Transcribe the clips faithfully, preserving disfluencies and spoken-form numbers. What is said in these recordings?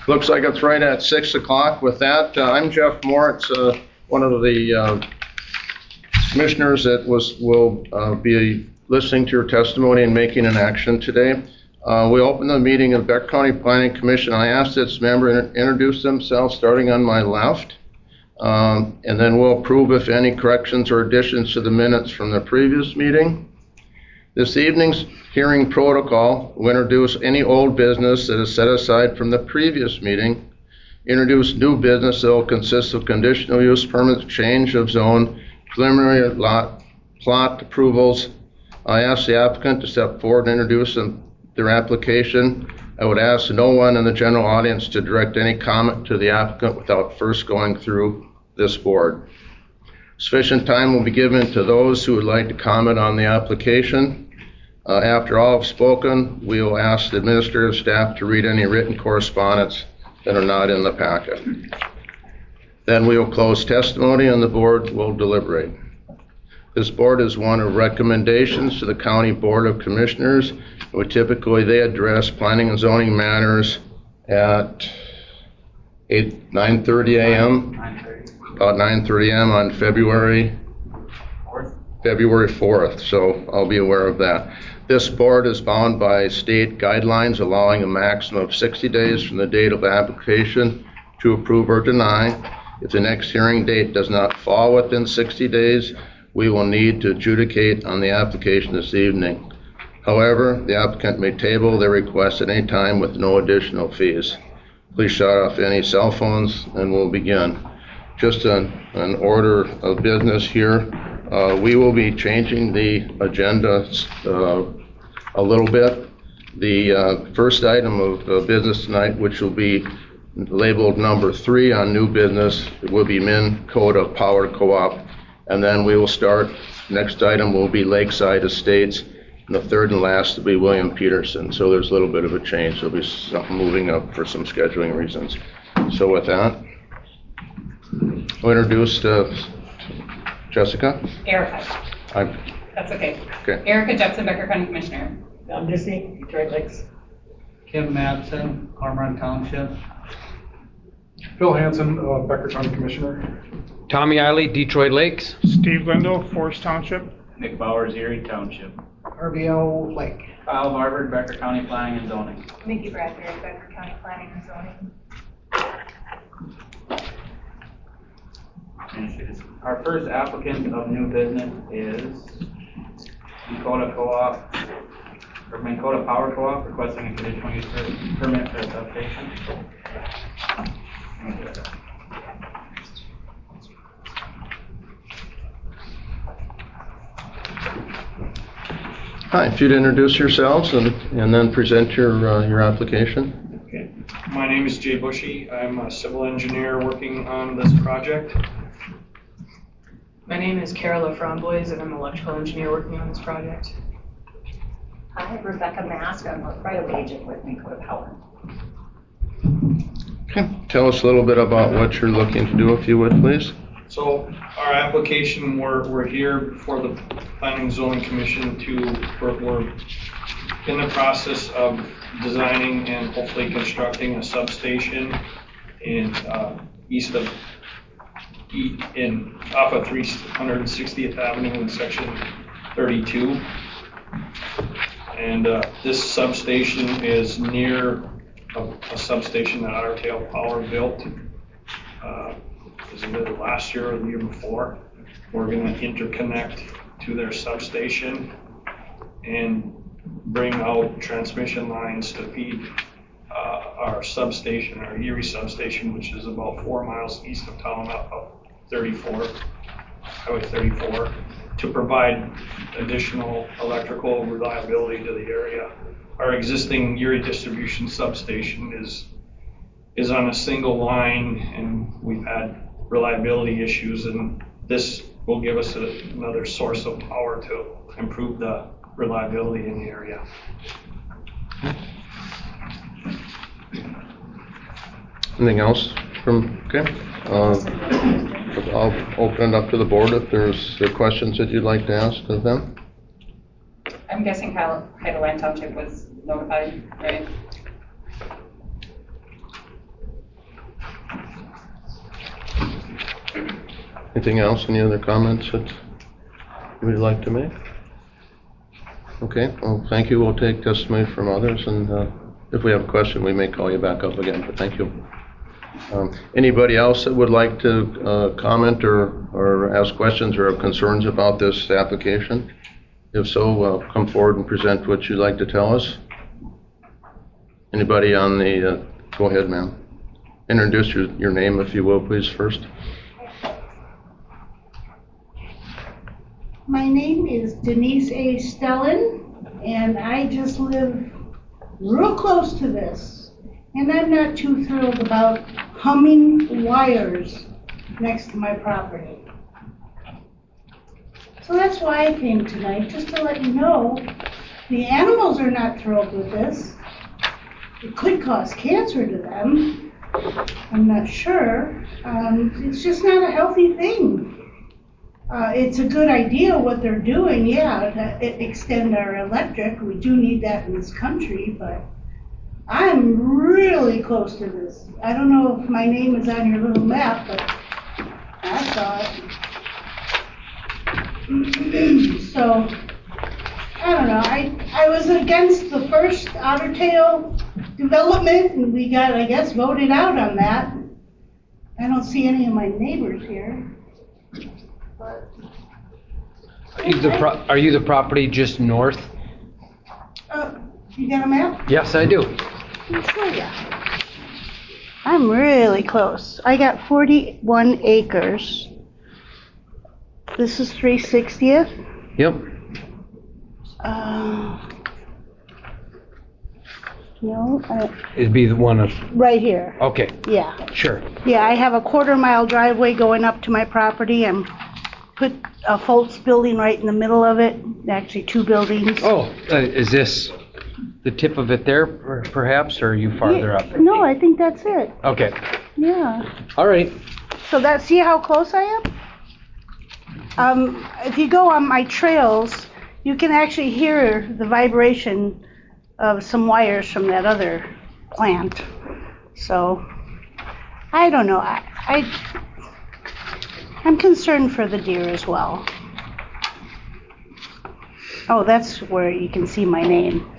Looks like it's right at six o'clock. With that, uh, I'm Jeff Moritz, uh, one of the uh, commissioners that was will uh, be listening to your testimony and making an action today. Uh, we open the meeting of the Becker County Planning Commission. I asked its member to introduce themselves, starting on my left, um, and then we'll approve if any corrections or additions to the minutes from the previous meeting. This evening's hearing protocol will introduce any old business that is set aside from the previous meeting, introduce new business that will consist of conditional use permits, change of zone, preliminary lot, plot approvals. I ask the applicant to step forward and introduce them, their application. I would ask no one in the general audience to direct any comment to the applicant without first going through this board. Sufficient time will be given to those who would like to comment on the application. Uh, after all have spoken, we will ask the administrative staff to read any written correspondence that are not in the packet. Then we will close testimony and the board will deliberate. This board is one of recommendations to the County Board of Commissioners. We typically, they address planning and zoning matters at eight, nine thirty a m about nine thirty a m on February February fourth, so I'll be aware of that. This board is bound by state guidelines allowing a maximum of sixty days from the date of application to approve or deny. If the next hearing date does not fall within sixty days, we will need to adjudicate on the application this evening. However, the applicant may table their request at any time with no additional fees. Please shut off any cell phones and we'll begin. Just an, an order of business here. Uh, we will be changing the agenda uh, a little bit. The uh, first item of uh, business tonight, which will be labeled number three on new business, it will be Minn Kota Power Co-op. And then we will start, next item will be Lakeside Estates, and the third and last will be William Peterson. So there's a little bit of a change. There'll be something moving up for some scheduling reasons. So with that, I'll introduce uh, Jessica. Erica. I'm, That's okay. Okay. Erica Jepson, Becker County Commissioner. I'm Jesse, Detroit Lakes. Kim Madsen, Cormorant Township. Phil Hansen, uh, Becker County Commissioner. Tommy Eiley, Detroit Lakes. Steve Lindo, Forest Township. Nick Bowers, Erie Township. R B O Lake. Kyle Barber, Becker County Planning and Zoning. Mickey Bradbury, Becker County Planning and Zoning. Our first applicant of new business is Minn Kota Co-op, or Minn Kota Power Co-op, requesting a conditional use permit for a substation. hi, if you'd introduce yourselves and, and then present your, uh, your application. Okay. My name is Jay Bushy. I'm a civil engineer working on this project. My name is Carol Framboise, and I'm an electrical engineer working on this project. Hi, Rebecca Mask. I'm a right-of-way agent with Minn Kota Power. Okay, tell us a little bit about what you're looking to do, if you would, please. So our application, we're, we're here before the Planning and Zoning Commission to, we're, we're in the process of designing and hopefully constructing a substation in uh, east of in off of three hundred sixtieth Avenue in section thirty-two, and uh, this substation is near a, a substation that R T L Power built. Uh, was it either last year or the year before? We're going to interconnect to their substation and bring out transmission lines to feed uh, our substation, our Erie substation, which is about four miles east of town, up, up thirty-four, Highway thirty-four, to provide additional electrical reliability to the area. Our existing Erie distribution substation is is on a single line, and we've had reliability issues, and this will give us a, another source of power to improve the reliability in the area. Anything else from, okay? Uh, I'll open it up to the board if there's questions that you'd like to ask of them. I'm guessing Heideland Township was notified, right? Anything else? Any other comments that you would like to make? Okay, well, thank you. We'll take testimony from others, and uh, if we have a question, we may call you back up again, but thank you. Um, anybody else that would like to uh, comment or, or ask questions or have concerns about this application? If so, uh, come forward and present what you'd like to tell us. Anybody on the, uh, go ahead, ma'am. Introduce your, your name, if you will, please, first. My name is Denise A. Stellan, and I just live real close to this. And I'm not too thrilled about humming wires next to my property. So that's why I came tonight, just to let you know, the animals are not thrilled with this. It could cause cancer to them. I'm not sure. Um, it's just not a healthy thing. Uh, it's a good idea what they're doing, yeah, to e- extend our electric. We do need that in this country, but I'm really close to this. I don't know if my name is on your little map, but I saw it. So, I don't know. I, I was against the first Otter Tail development, and we got, I guess, voted out on that. I don't see any of my neighbors here. But, Are you the, pro- are you the property just north? uh, you got a map? Yes, I do. I'll show ya. I'm really close. I got forty-one acres. This is three sixtieth. Yep. Uh, no, I, It'd be the one of, right here. okay, Yeah. sure. Yeah, I have a quarter mile driveway going up to my property. I'm put a Foltz building right in the middle of it. Actually, two buildings. Oh, uh, is this the tip of it there, per- perhaps, or are you farther Yeah, up? no, I think that's it. Okay, Yeah. all right. So that, see how close I am? Um, if you go on my trails, you can actually hear the vibration of some wires from that other plant. So, I don't know. I, I I'm concerned for the deer as well. Oh, that's where you can see my name.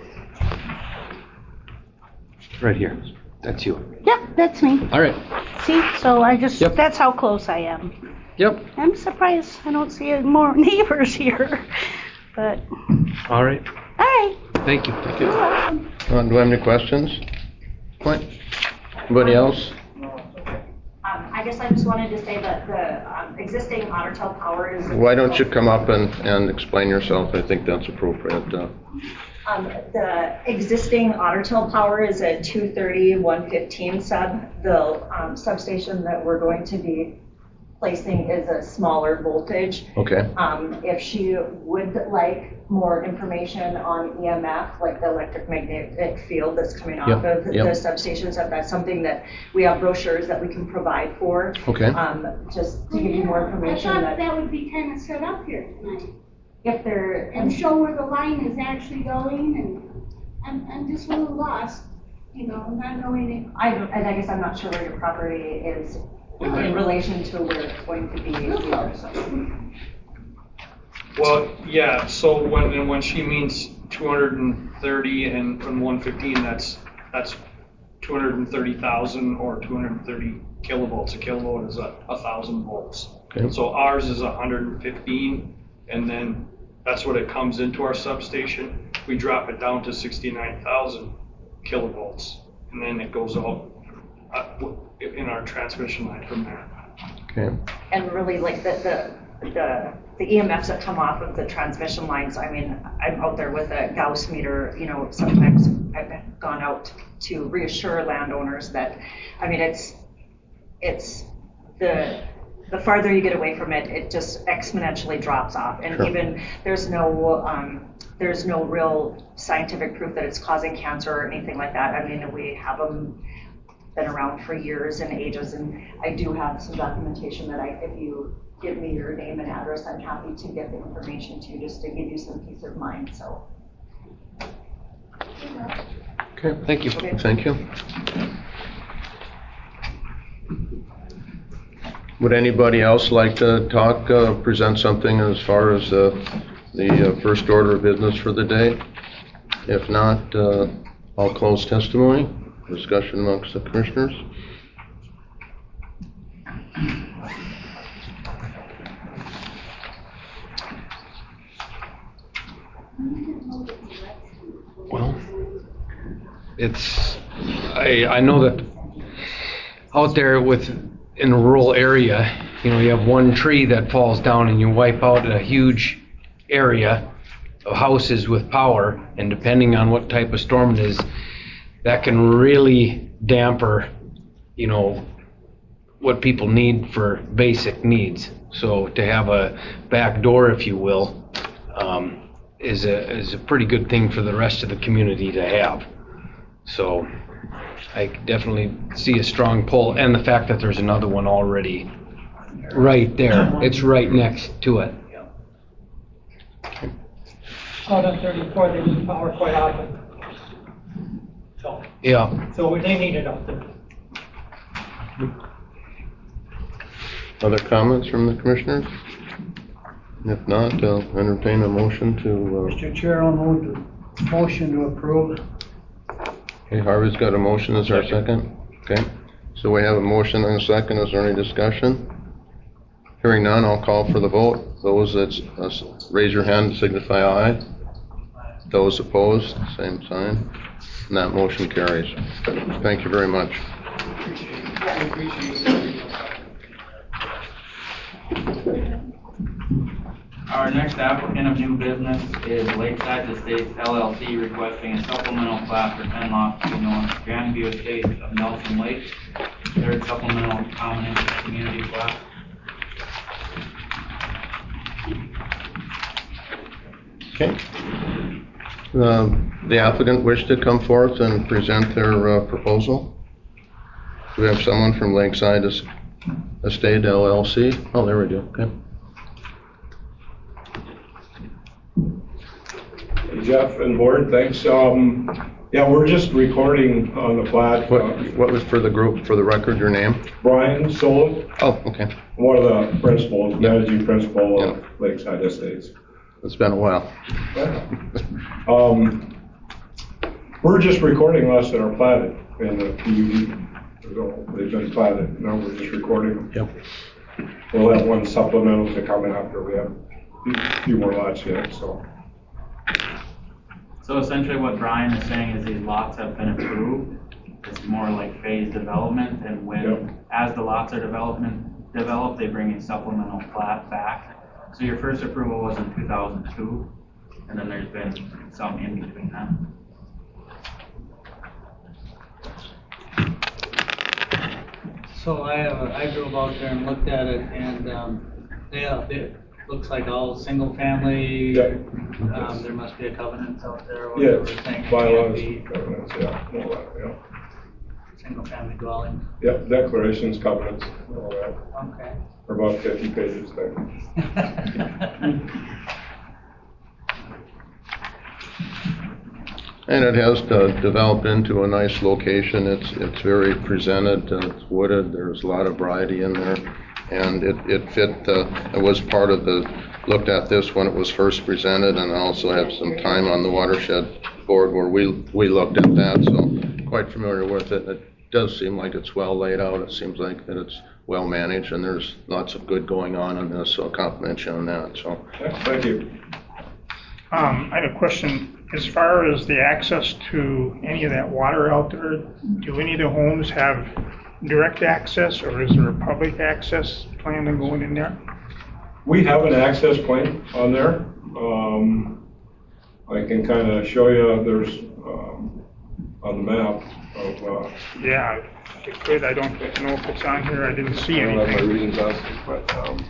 Right here. That's you. Yep, that's me. All right. See, so I just, Yep. that's how close I am. Yep. I'm surprised I don't see any more neighbors here, but, All right. all right. Thank you. Thank you. You're welcome. Uh, do I have any questions? Point. Anybody else? Um, I guess I just wanted to say that the um, existing Otter Tail Power is. Why don't you come up and, and explain yourself? I think that's appropriate. Uh, Um, the existing Otter Tail Power is a two thirty, one fifteen sub. The um, substation that we're going to be placing is a smaller voltage. okay. Um, if she would like more information on E M F, like the electromagnetic field that's coming off Yep, of the yep. substations, if that's something that we have brochures that we can provide for. Okay. Um, just to give you more information I thought that that would be kind of set up here tonight, if there, and show where the line is actually going, and I'm, I'm just a little lost, you know, not knowing it. I, and I guess I'm not sure where your property is in relation to where it's going to be here, so. Well, yeah, so when, and when she means two hundred thirty and, and one fifteen, that's, that's two hundred thirty thousand or two hundred thirty kilovolts. A kilovolt is a, a thousand volts. Okay. So ours is one hundred fifteen, and then that's what it comes into our substation. We drop it down to sixty-nine thousand kilovolts, and then it goes out uh, in our transmission line from there. Okay. And really like the, the, the, the E M Fs that come off of the transmission lines, I mean, I'm out there with a Gauss meter, you know, sometimes I've gone out to reassure landowners that, I mean, it's, it's the, the farther you get away from it, it just exponentially drops off. And Sure. even there's no, um, there's no real scientific proof that it's causing cancer or anything like that. I mean, we have them been around for years and ages, and I do have some documentation that I, if you give me your name and address, I'm happy to get the information to you just to give you some peace of mind, so. Okay. Thank you. Thank you. Would anybody else like to talk, uh, present something as far as uh, the uh, first order of business for the day? If not, uh, I'll close testimony. Discussion amongst the commissioners. Well, it's, I, I know that out there with, in a rural area, you know, you have one tree that falls down and you wipe out a huge area of houses with power, and depending on what type of storm it is, that can really damper, you know, what people need for basic needs. So to have a back door, if you will, um, is a is a pretty good thing for the rest of the community to have. So I definitely see a strong pull, and the fact that there's another one already right there. It's right next to it. Out on thirty-four, they lose power quite often. So, Yeah. so they need it out there. Other comments from the commissioners? If not, I'll entertain a motion to, uh, Mister Chair, I'll move the motion to approve. okay, Harvey's got a motion. Is there a second? Okay. So we have a motion and a second. Is there any discussion? Hearing none, I'll call for the vote. Those that uh, raise your hand signify aye. Those opposed, same sign. And that motion carries. Thank you very much. Our next applicant of new business is Lakeside Estates L L C, requesting a supplemental plat for ten lots to be known as Grandview Estates of Nelson Lake. Third supplemental common interest community plat. Okay. Um, the applicant wish to come forth and present their uh, proposal. Do we have someone from Lakeside Es- Estate L L C? Oh, there we go. Okay. Jeff and board, thanks. Um, yeah, we're just recording on the plat. What, Uh, what was for the group, for the record, your name? Brian Solik, Oh, okay. one of the principals, managing principal of Lakeside Estates. It's been a while. Um, we're just recording lots that are platted in the P U D. So they've been platted. Now we're just recording them. Yep. We'll have one supplemental to come after. We have a few more lots yet, so. So essentially what Brian is saying is these lots have been approved. It's more like phased development, and when, Yep. as the lots are development, developed, they bring a supplemental plat back. So your first approval was in two thousand two, and then there's been some in between that. So I, uh, I drove out there and looked at it, and, um, they, uh, it looks like all single family. Yep. Um, there must be a covenant out there or Yeah, whatever saying it bylaws, can't be covenants, yeah, all that, yeah. single family dwelling. Yep, declarations, covenants, all that. Okay. For about fifty pages thick. And it has uh, developed into a nice location. It's it's very presented. Uh, it's wooded. There's a lot of variety in there, and it it fit. Uh, it was part of the. Looked at this when it was first presented, and I also have some time on the watershed board where we we looked at that. So quite familiar with it. It does seem like it's well laid out. It seems like that it's well managed, and there's lots of good going on in this. So I'll compliment you on that. So Thank you. Um, I have a question. As far as the access to any of that water out there, do any of the homes have direct access, or is there a public access plan on going in there? We have an access point on there. Um, I can kind of show you, there's, um, on the map of, uh, Yeah, if you could. I don't know if it's on here. I didn't see I don't have my anything. reading glasses, but, um,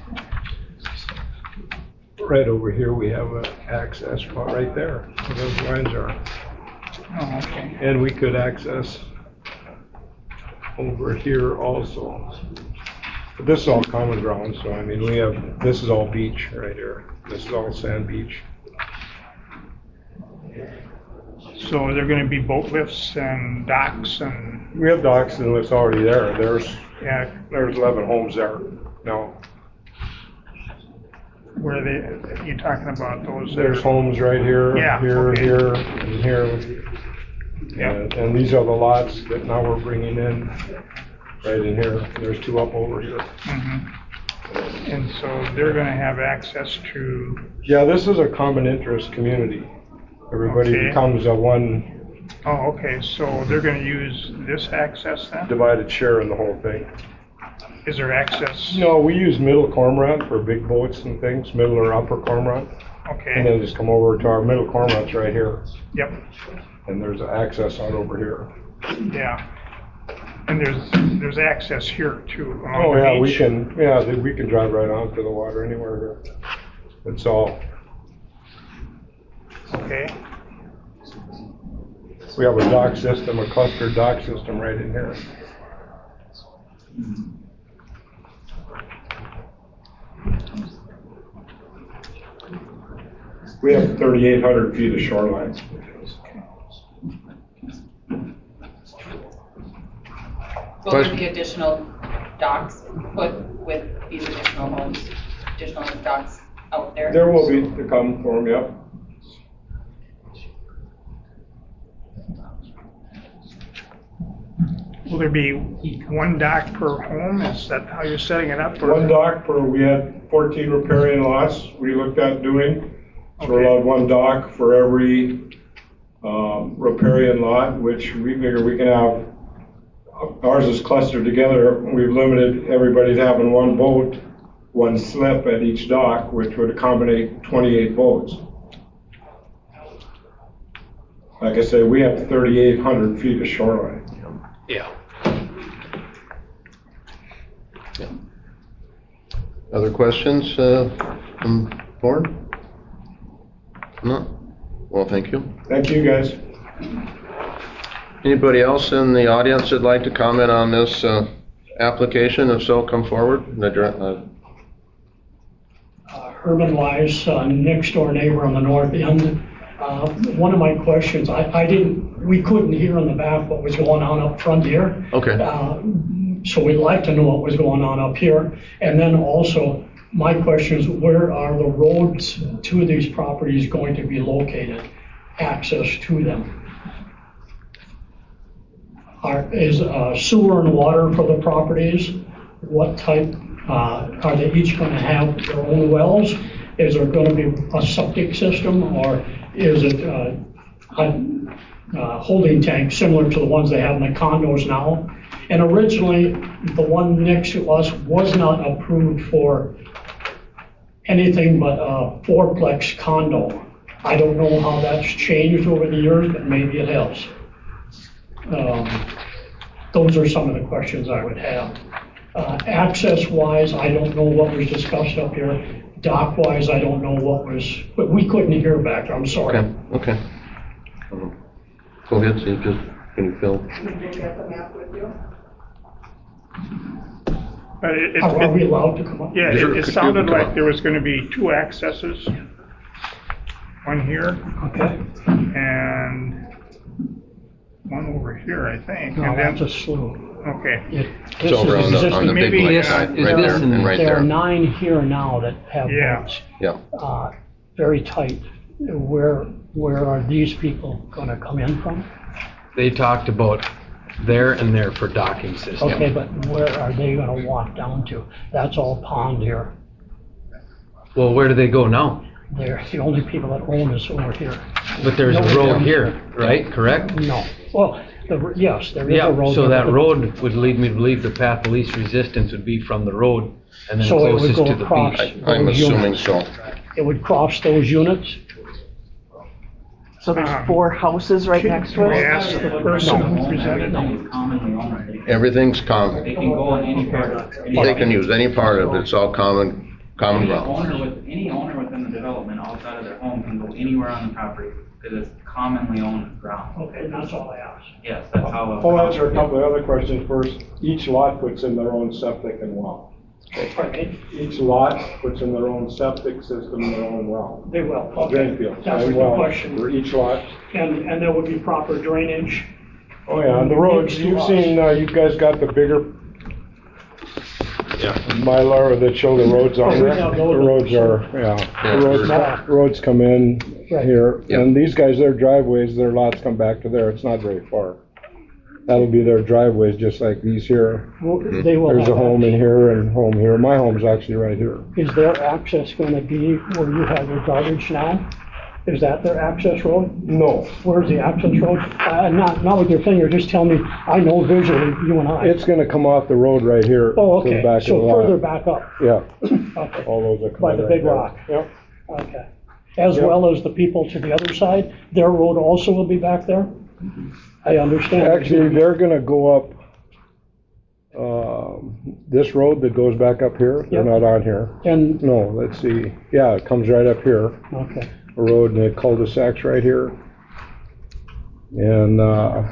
right over here, we have an access point right there, where those lines are. Oh, okay. And we could access over here also. But this is all common ground, so I mean, we have, this is all beach right here. This is all sand beach. So are there going to be boat lifts and docks and? We have docks and it's already there. There's, Yeah. there's eleven homes there. No. Where they, you talking about those? that There's are- homes right here, Yeah, here, okay. here, and here. And, and these are the lots that now we're bringing in, right in here. There's two up over here. Mhm. And so they're gonna have access to, Yeah, this is a common interest community. Everybody Okay. becomes a one oh, okay, so they're gonna use this access then? divided share in the whole thing. Is there access? No, we use middle cormorant for big boats and things, middle or upper cormorant. And Okay, then just come over to our middle cormorant's right here. yep, And there's access out over here. yeah. And there's, there's access here too, along Oh, the yeah, we beach? can, yeah, th- we can drive right onto the water anywhere here. It's all, Okay, we have a dock system, a clustered dock system right in here. We have thirty-eight hundred feet of shoreline. Will there be additional docks put with these additional homes, additional docks out there? There will be to come for them, yep. will there be one dock per home? Is that how you're setting it up? or- One dock per, we had fourteen riparian lots we looked at doing. So we're Okay. allowed one dock for every um, riparian lot, which we figure we can have, ours is clustered together. We've limited everybody to having one boat, one slip at each dock, which would accommodate twenty-eight boats. Like I said, we have thirty-eight hundred feet of shoreline. Yeah. Other questions uh, from board? No? Well, thank you. Thank you, guys. Anybody else in the audience that'd like to comment on this uh, application? If so, come forward. and address- uh, Uh, Herman Wise, uh, next door neighbor on the north end. Uh, One of my questions, I, I didn't, we couldn't hear in the back what was going on up front here. Okay. Uh, So we'd like to know what was going on up here. And then also, my question is, where are the roads to these properties going to be located? Access to them? Are, is uh, sewer and water for the properties? What type, uh, are they each going to have their own wells? Is there going to be a septic system, or is it uh, a uh, holding tank similar to the ones they have in the condos now? And originally, the one next to us was not approved for anything but a fourplex condo. I don't know how that's changed over the years, but maybe it has. Um, Those are some of the questions I would have. Uh, Access-wise, I don't know what was discussed up here. Dock-wise, I don't know what was, but we couldn't hear back there, I'm sorry. Okay, okay. Um, Go ahead, see, just, can you fill? Did you get the map with you? Uh, it- it- Are are we allowed to come up? Yeah, Sure, it, it could you sounded come like up? there was gonna be two accesses. One here Okay. and one over here, I think. No, and then that's a slough. Okay. It- It's this over is on the, on the existing. big maybe, lake uh, side, is right this there, in- and right There are there. nine here now that have Yeah. boats, Yeah. uh, very tight. Where, where are these people gonna come in from? They talked about there and there for docking system. Okay, but where are they gonna walk down to? That's all pond here. Well, where do they go now? They're, the only people that own is over here. But there's a No, road no. here, right? Correct? No, well, the, yes, there is a Yeah, road. so there, that but- road would lead me to believe the path of least resistance would be from the road and then So it would closest go to the across. beach. I- I'm those assuming units. so. It would cross those units? So there's Um, four houses right Can next to can we it? ask the person who presented? Everything is commonly owned. Everything's common. They can go in any part of it. They can use any part of it, it's all common, common Any ground. owner with, any owner within the development outside of their home can go anywhere on the property, because it's commonly owned ground. Okay, that's all I asked. Yes, that's how. a- I'll answer a couple of other questions first. Each lot puts in their own septic and well. Pardon me? Each lot puts in their own septic system, their own well. They will, okay. Drain field, That was and the well question. for each lot. And, and there would be proper drainage? Oh, yeah, on the roads, Each you've lot. seen, uh, you guys got the bigger Mylar that show the roads on Oh, we there. have The those. roads are, yeah, the roads, roads come in Right. here. Yep. And these guys, their driveways, their lots come back to there. It's not very far. That'll be their driveways, just like these here. Well, They will There's a have home in access. here and home here. My home's actually right here. Is their access gonna be where you have your garbage now? Is that their access road? No, Where's the access road? Uh, not, not with your finger, just tell me, I know visually, you and I. it's gonna come off the road right here Oh, to the okay, back of the so further lot. back up, Yeah, okay, all those are by coming the right big there. rock, Yep. okay. As Yep. well as the people to the other side, their road also will be back there? I understand. Actually, they're gonna go up, um, this road that goes back up here. They're Yep. not on here. And, No, let's see. Yeah, it comes right up here. okay, A road and the cul-de-sacs right here. And, uh,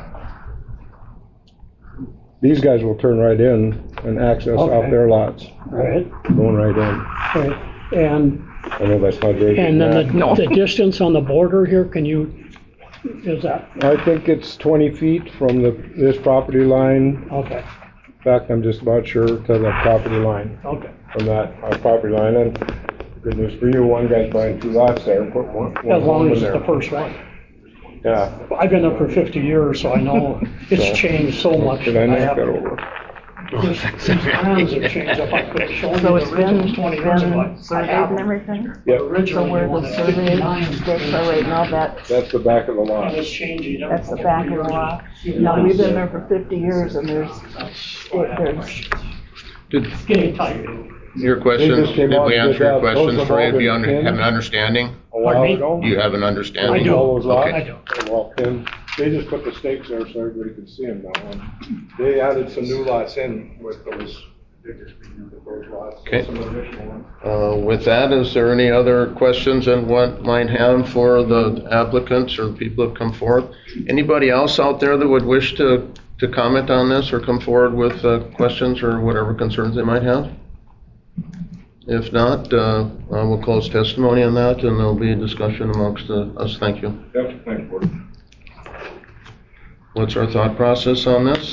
these guys will turn right in and access off Okay. their lots, all right, going right in. all right. And, I know that's not very. and then the, No. the distance on the border here, can you, is that, I think it's twenty feet from the, this property line. okay, In fact, I'm just about sure to the property line, okay. from that, uh, property line. And good news for you, one guy's buying two lots there, put one, one As long home as in it's the there. first one. Yeah. I've been there for fifty years, so I know it's So- changed so much. Did I knock have- that over? These these plans have changed. If I could have shown you So the it's been, originals twenty years ago, been I surveyed have and them. everything? Yep. But So originally, where you the wanted survey fifty-nine. stakes are right now, that, That's the back of the lot. And it's changing every that's the couple back of of the years. lot. Now, we've been there for fifty years and there's, it- there's, Did It's getting tight. your question, They just came did out we and answer did your that. questions Those for you? have Do you all under- been have an pinned. understanding? A while Pardon me? ago. Do you have an I understanding? do. All those lots? I do. Well, and they just put the stakes there so everybody could see them now. And they added some new lots in with those, with those lots. Okay. Some additional ones. Uh, With that, is there any other questions that one might have for the applicants or people that come forward? Anybody else out there that would wish to, to comment on this or come forward with uh, questions or whatever concerns they might have? If not, uh, I will close testimony on that and there'll be a discussion amongst uh, us. Thank you. Yep, thank you, Board. What's our thought process on this?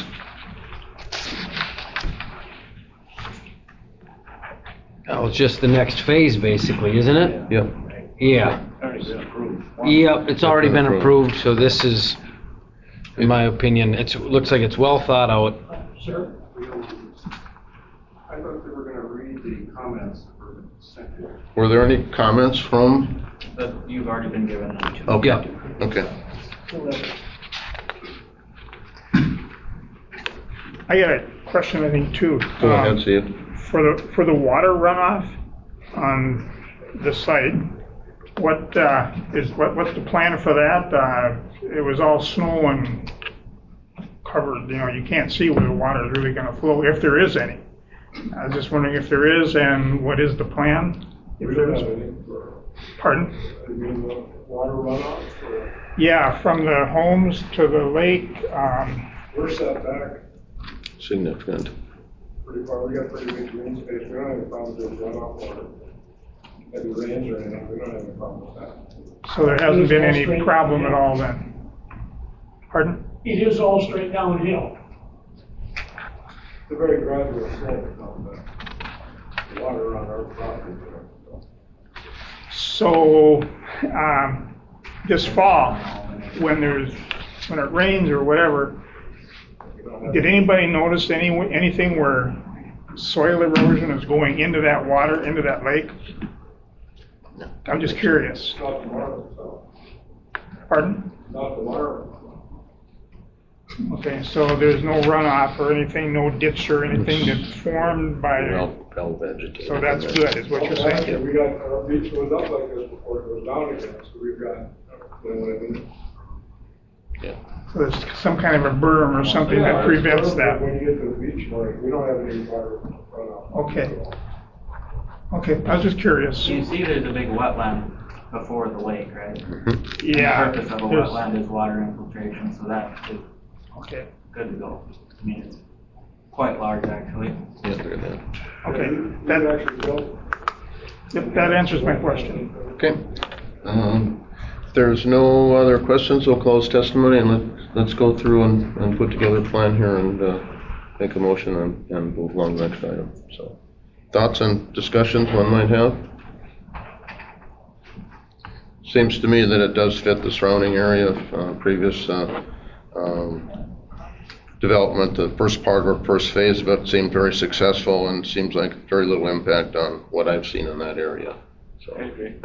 Oh, it's just the next phase, basically, isn't it? Yep. Yeah. Yep, it's already been approved, so this is, in my opinion, it's, it looks like it's well thought out. Sir? I thought they were gonna read the comments for second. Were there any comments from? That you've already been given. Okay. Yeah. Okay. I got a question, I think, too. Go Um, ahead, see it. For the, for the water runoff on the site, what, uh, is, what, what's the plan for that? Uh, it was all snow and covered, you know, you can't see where the water is really gonna flow, if there is any. I was just wondering if there is, and what is the plan? If We there don't is. have any for, Pardon? you mean the water runoff or? Yeah, from the homes to the lake, um, We're set back Significant. pretty far. We got pretty big green space. We don't have any problems with runoff water. Heavy rains or anything, we don't have any problem with that. so there hasn't been any problem at all then? Pardon? It is all straight downhill. It's a very gradual slope on the, the water on our property there. So, um, this fall, when there's, when it rains or whatever, did anybody notice any, anything where soil erosion is going into that water, into that lake? I'm just curious. Not tomorrow, so. Pardon? Not tomorrow. Okay, so there's no runoff or anything, no ditch or anything that's formed by, Well, well vegetated. so that's good, is what you're saying? We got, our beach was up like this before it goes down again, so we've got, you know what I mean? Yeah. So there's some kind of a berm or something that prevents that? When you get to the beach, Mark, we don't have any water runoff. Okay. Okay, I was just curious. You see there's a big wetland before the lake, right? Yeah. The purpose of a there's- wetland is water infiltration, so that is Okay, good to go. I mean, it's quite large, actually. Yeah, look at that. okay, We that, actually built. yep, that answers my question. Okay. Um, If there's no other questions, we'll close testimony and let, let's go through and, and put together a plan here and, uh, make a motion and, and move along to the next item, so. thoughts and discussions one might have? Seems to me that it does fit the surrounding area of uh, previous uh, um, development. The first part or first phase of it seemed very successful and seems like very little impact on what I've seen in that area. So. I agree.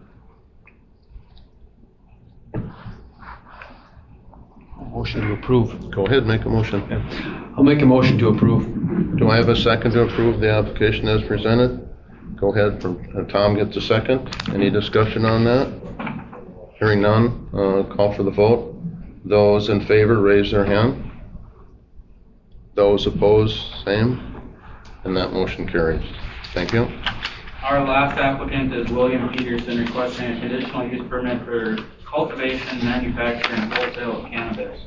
Motion to approve. Go ahead, make a motion. I'll make a motion to approve. Do I have a second to approve the application as presented? Go ahead, from, uh, Tom gets a second. Any discussion on that? Hearing none, uh, call for the vote. Those in favor, raise their hand. Those opposed, same. And that motion carries. Thank you. Our last applicant is William Peterson, requesting a conditional use permit for cultivation, manufacture, and wholesale of cannabis.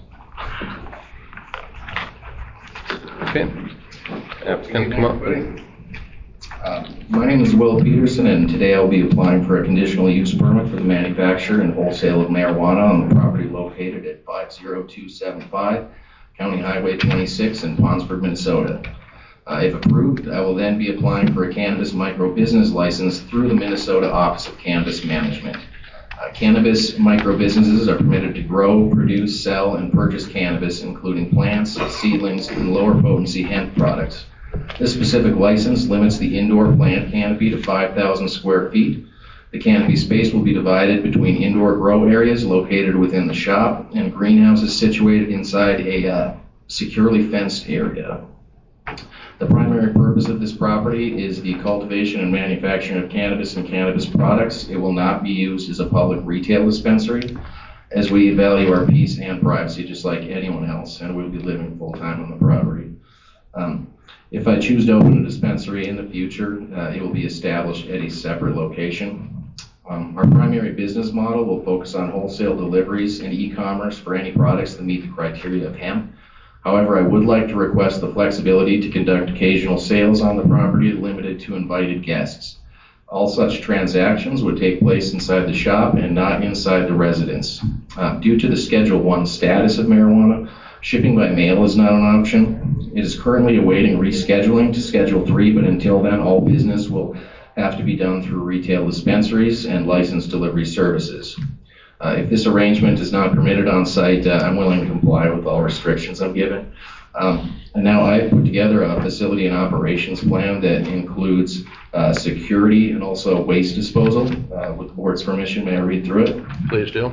Okay. Applicant, come up. please. Uh, My name is Will Peterson, and today I'll be applying for a conditional use permit for the manufacture and wholesale of marijuana on the property located at five zero two seven five County Highway twenty-six in Ponsford, Minnesota. Uh, if approved, I will then be applying for a cannabis micro business license through the Minnesota Office of Cannabis Management. Uh, cannabis micro businesses are permitted to grow, produce, sell, and purchase cannabis, including plants, seedlings, and lower potency hemp products. This specific license limits the indoor plant canopy to five thousand square feet. The canopy space will be divided between indoor grow areas located within the shop and greenhouses situated inside a uh, securely fenced area. The primary purpose of this property is the cultivation and manufacturing of cannabis and cannabis products. It will not be used as a public retail dispensary, as we value our peace and privacy just like anyone else, and we'll be living full-time on the property. Um, if I choose to open a dispensary in the future, uh, it will be established at a separate location. Um, our primary business model will focus on wholesale deliveries and e-commerce for any products that meet the criteria of hemp. However, I would like to request the flexibility to conduct occasional sales on the property limited to invited guests. All such transactions would take place inside the shop and not inside the residence. Uh, due to the Schedule one status of marijuana, shipping by mail is not an option. It is currently awaiting rescheduling to Schedule three, but until then, all business will have to be done through retail dispensaries and licensed delivery services. Uh, if this arrangement is not permitted on site, uh, I'm willing to comply with all restrictions I'm given. Um, and now I've put together a facility and operations plan that includes uh, security and also waste disposal. Uh, with the board's permission, may I read through it? Please do.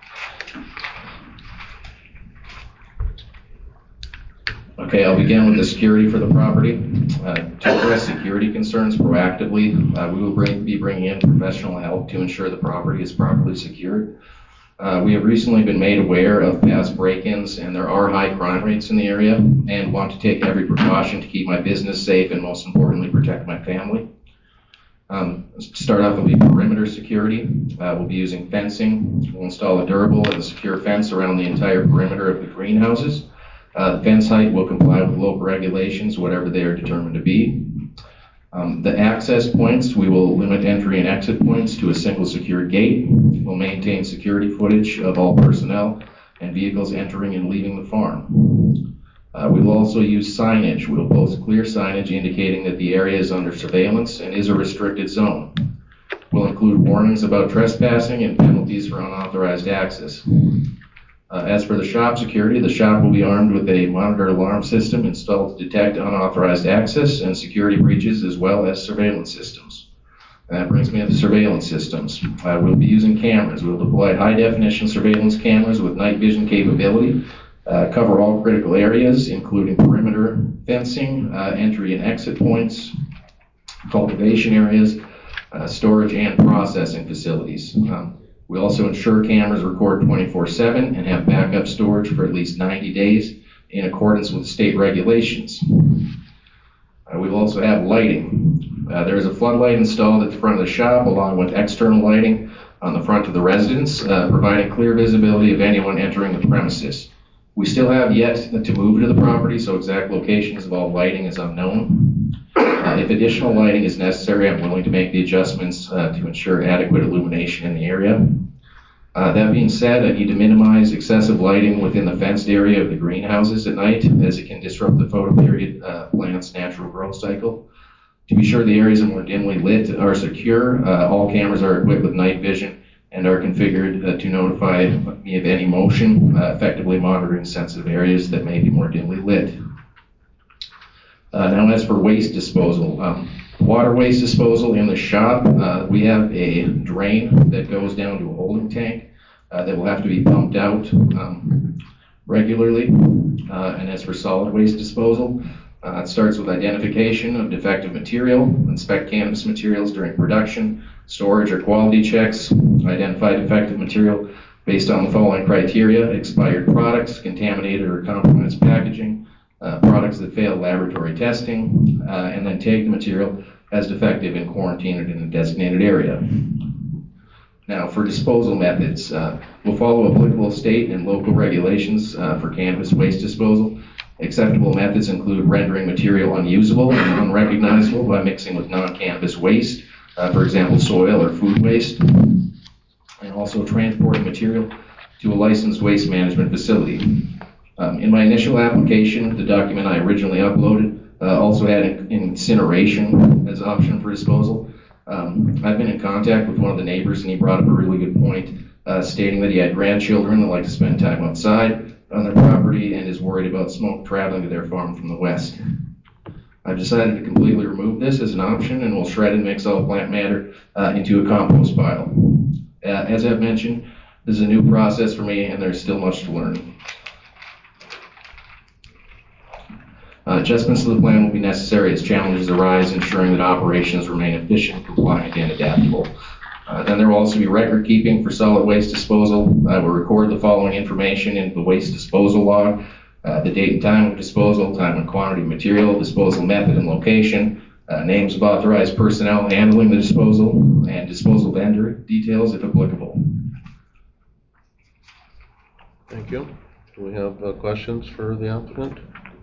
Okay, I'll begin with the security for the property. Uh, to address security concerns proactively, uh, we will bring, be bringing in professional help to ensure the property is properly secured. Uh, we have recently been made aware of past break-ins, and there are high crime rates in the area, and want to take every precaution to keep my business safe and, most importantly, protect my family. Um, to start off, will be perimeter security. Uh, we'll be using fencing. We'll install a durable and secure fence around the entire perimeter of the greenhouses. Uh, the fence height will comply with local regulations, whatever they are determined to be. Um, the access points, we will limit entry and exit points to a single secure gate. We'll maintain security footage of all personnel and vehicles entering and leaving the farm. Uh, we will also use signage. We'll post clear signage indicating that the area is under surveillance and is a restricted zone. We'll include warnings about trespassing and penalties for unauthorized access. Uh, as for the shop security, the shop will be armed with a monitor alarm system installed to detect unauthorized access and security breaches, as well as surveillance systems. And that brings me to the surveillance systems. Uh, we'll be using cameras. We'll deploy high-definition surveillance cameras with night vision capability, uh, cover all critical areas, including perimeter fencing, uh, entry and exit points, cultivation areas, uh, storage and processing facilities. Um, We also ensure cameras record twenty-four seven and have backup storage for at least ninety days in accordance with state regulations. Uh, we will also have lighting. Uh, there is a floodlight installed at the front of the shop along with external lighting on the front of the residence, uh, providing clear visibility of anyone entering the premises. We still have yet to move to the property, so exact locations of all lighting is unknown. Uh, if additional lighting is necessary, I'm willing to make the adjustments uh, to ensure adequate illumination in the area. Uh, that being said, I need to minimize excessive lighting within the fenced area of the greenhouses at night, as it can disrupt the photoperiod uh, plant's natural growth cycle. To be sure the areas are more dimly lit are secure, uh, all cameras are equipped with night vision and are configured uh, to notify me of any motion, uh, effectively monitoring sensitive areas that may be more dimly lit. Uh, now as for waste disposal, um, water waste disposal in the shop, uh, we have a drain that goes down to a holding tank uh, that will have to be pumped out um, regularly. Uh, and as for solid waste disposal, uh, it starts with identification of defective material, inspect cannabis materials during production, storage or quality checks, identify defective material based on the following criteria: expired products, contaminated or compromised packaging, uh, products that fail laboratory testing, uh, and then tag the material as defective and quarantine it in a designated area. Now, for disposal methods, uh, we'll follow applicable state and local regulations uh, for cannabis waste disposal. Acceptable methods include rendering material unusable and unrecognizable by mixing with non-cannabis waste, uh, for example, soil or food waste, and also transporting material to a licensed waste management facility. Um, in my initial application, the document I originally uploaded uh, also had incineration as an option for disposal. Um, I've been in contact with one of the neighbors, and he brought up a really good point, uh, stating that he had grandchildren that like to spend time outside on their property and is worried about smoke traveling to their farm from the west. I've decided to completely remove this as an option, and will shred and mix all plant matter uh, into a compost pile. Uh, as I've mentioned, this is a new process for me, and there's still much to learn. Uh, adjustments to the plan will be necessary as challenges arise, ensuring that operations remain efficient, compliant, and adaptable. Uh, then there will also be record keeping for solid waste disposal. I will record the following information in the waste disposal log: uh, the date and time of disposal, time and quantity of material, disposal method and location, uh, names of authorized personnel handling the disposal, and disposal vendor details if applicable. Thank you. Do we have uh, questions for the applicant?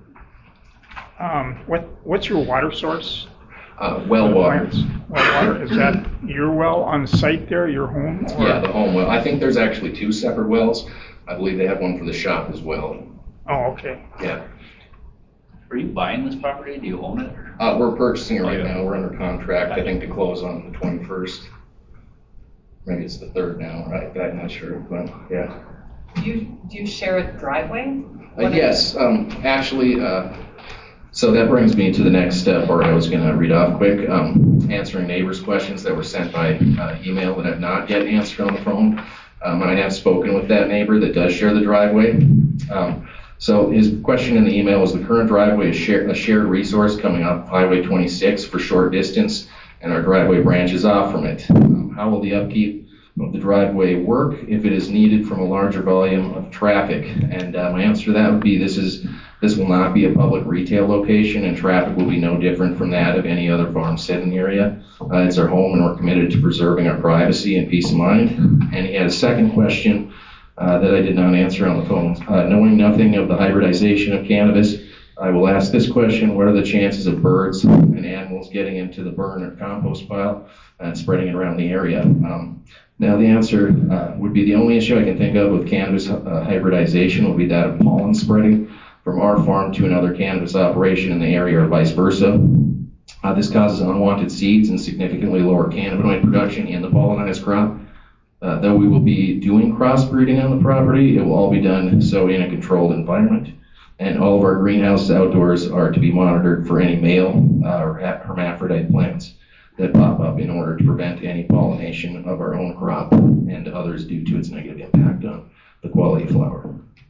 Um, what, what's your water source? Uh, well water. Well water, is that your well on site there, your home? Or? Yeah, the home well. I think there's actually two separate wells. I believe they have one for the shop as well. Oh, okay. Yeah. Are you buying this property? Do you own it? Uh, we're purchasing it right now. We're under contract, I think, to close on the twenty-first. Maybe it's the third now, right? I'm not sure, but yeah. Do you, do you share a driveway? Uh, yes, um, actually, uh, so that brings me to the next step, or I was going to read off quick, um, answering neighbors' questions that were sent by uh, email that I've not yet answered on the phone. Um, I have spoken with that neighbor that does share the driveway. Um, so his question in the email was: the current driveway is share, a shared resource coming off Highway twenty-six for short distance, and our driveway branches off from it. Um, how will the upkeep of the driveway work if it is needed from a larger volume of traffic? And uh, my answer to that would be this is this will not be a public retail location, and traffic will be no different from that of any other farm setting area. Uh, it's our home, and we're committed to preserving our privacy and peace of mind. And he had a second question uh, that I did not answer on the phone. Uh, knowing nothing of the hybridization of cannabis, I will ask this question: what are the chances of birds and animals getting into the burn or compost pile and spreading it around the area? Um, Now, the answer uh, would be the only issue I can think of with cannabis uh, hybridization would be that of pollen spreading from our farm to another cannabis operation in the area, or vice versa. Uh, this causes unwanted seeds and significantly lower cannabinoid production in the pollinized crop. Uh, though we will be doing crossbreeding on the property, it will all be done so in a controlled environment. And all of our greenhouses outdoors are to be monitored for any male uh, or hermaphrodite plants that pop up in order to prevent any pollination of our own crop and others due to its negative impact on the quality of flower.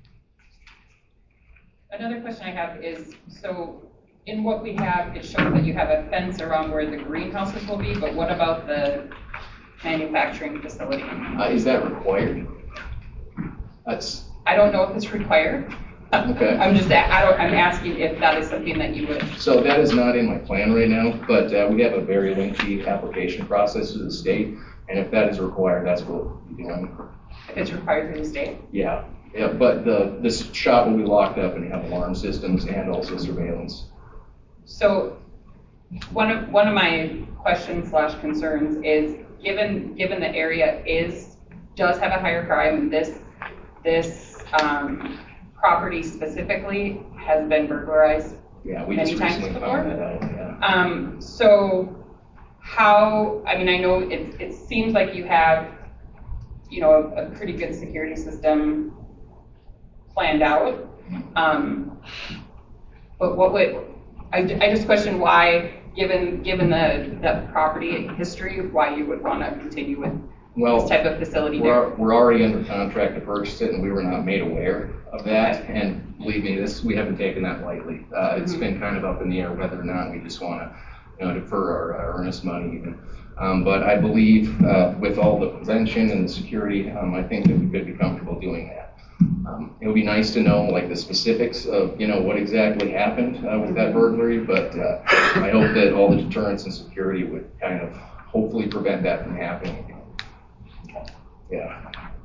Another question I have is, so in what we have, it shows that you have a fence around where the greenhouses will be, but what about the manufacturing facility? Uh, is that required? That's. I don't know if it's required. Okay. I'm just, I don't, I'm asking if that is something that you would. So that is not in my plan right now, but uh, we have a very lengthy application process to the state, and if that is required, that's what we'll be doing. If it's required through the state? Yeah, yeah, but the this shop will be locked up and have alarm systems and also surveillance. So one of one of my questions slash concerns is, given given the area is does have a higher crime, and this this um, property specifically has been burglarized yeah, we many just times recently before. found that out, yeah. Um, so how, I mean, I know it, it seems like you have, you know, a, a pretty good security system planned out. Um, but what would, I, I just question why, given given the, the property history, why you would want to continue with Well, this type of facility we're, there. we're already under contract to purchase it, and we were not made aware of that. And believe me, this we haven't taken that lightly. Uh, it's Mhm. been kind of up in the air whether or not we just want to, you know, defer our, our earnest money even. Um, but I believe uh, with all the prevention and the security, um, I think that we could be comfortable doing that. Um, it would be nice to know like the specifics of, you know, what exactly happened uh, with that burglary, but uh, I hope that all the deterrence and security would kind of hopefully prevent that from happening again. Yeah.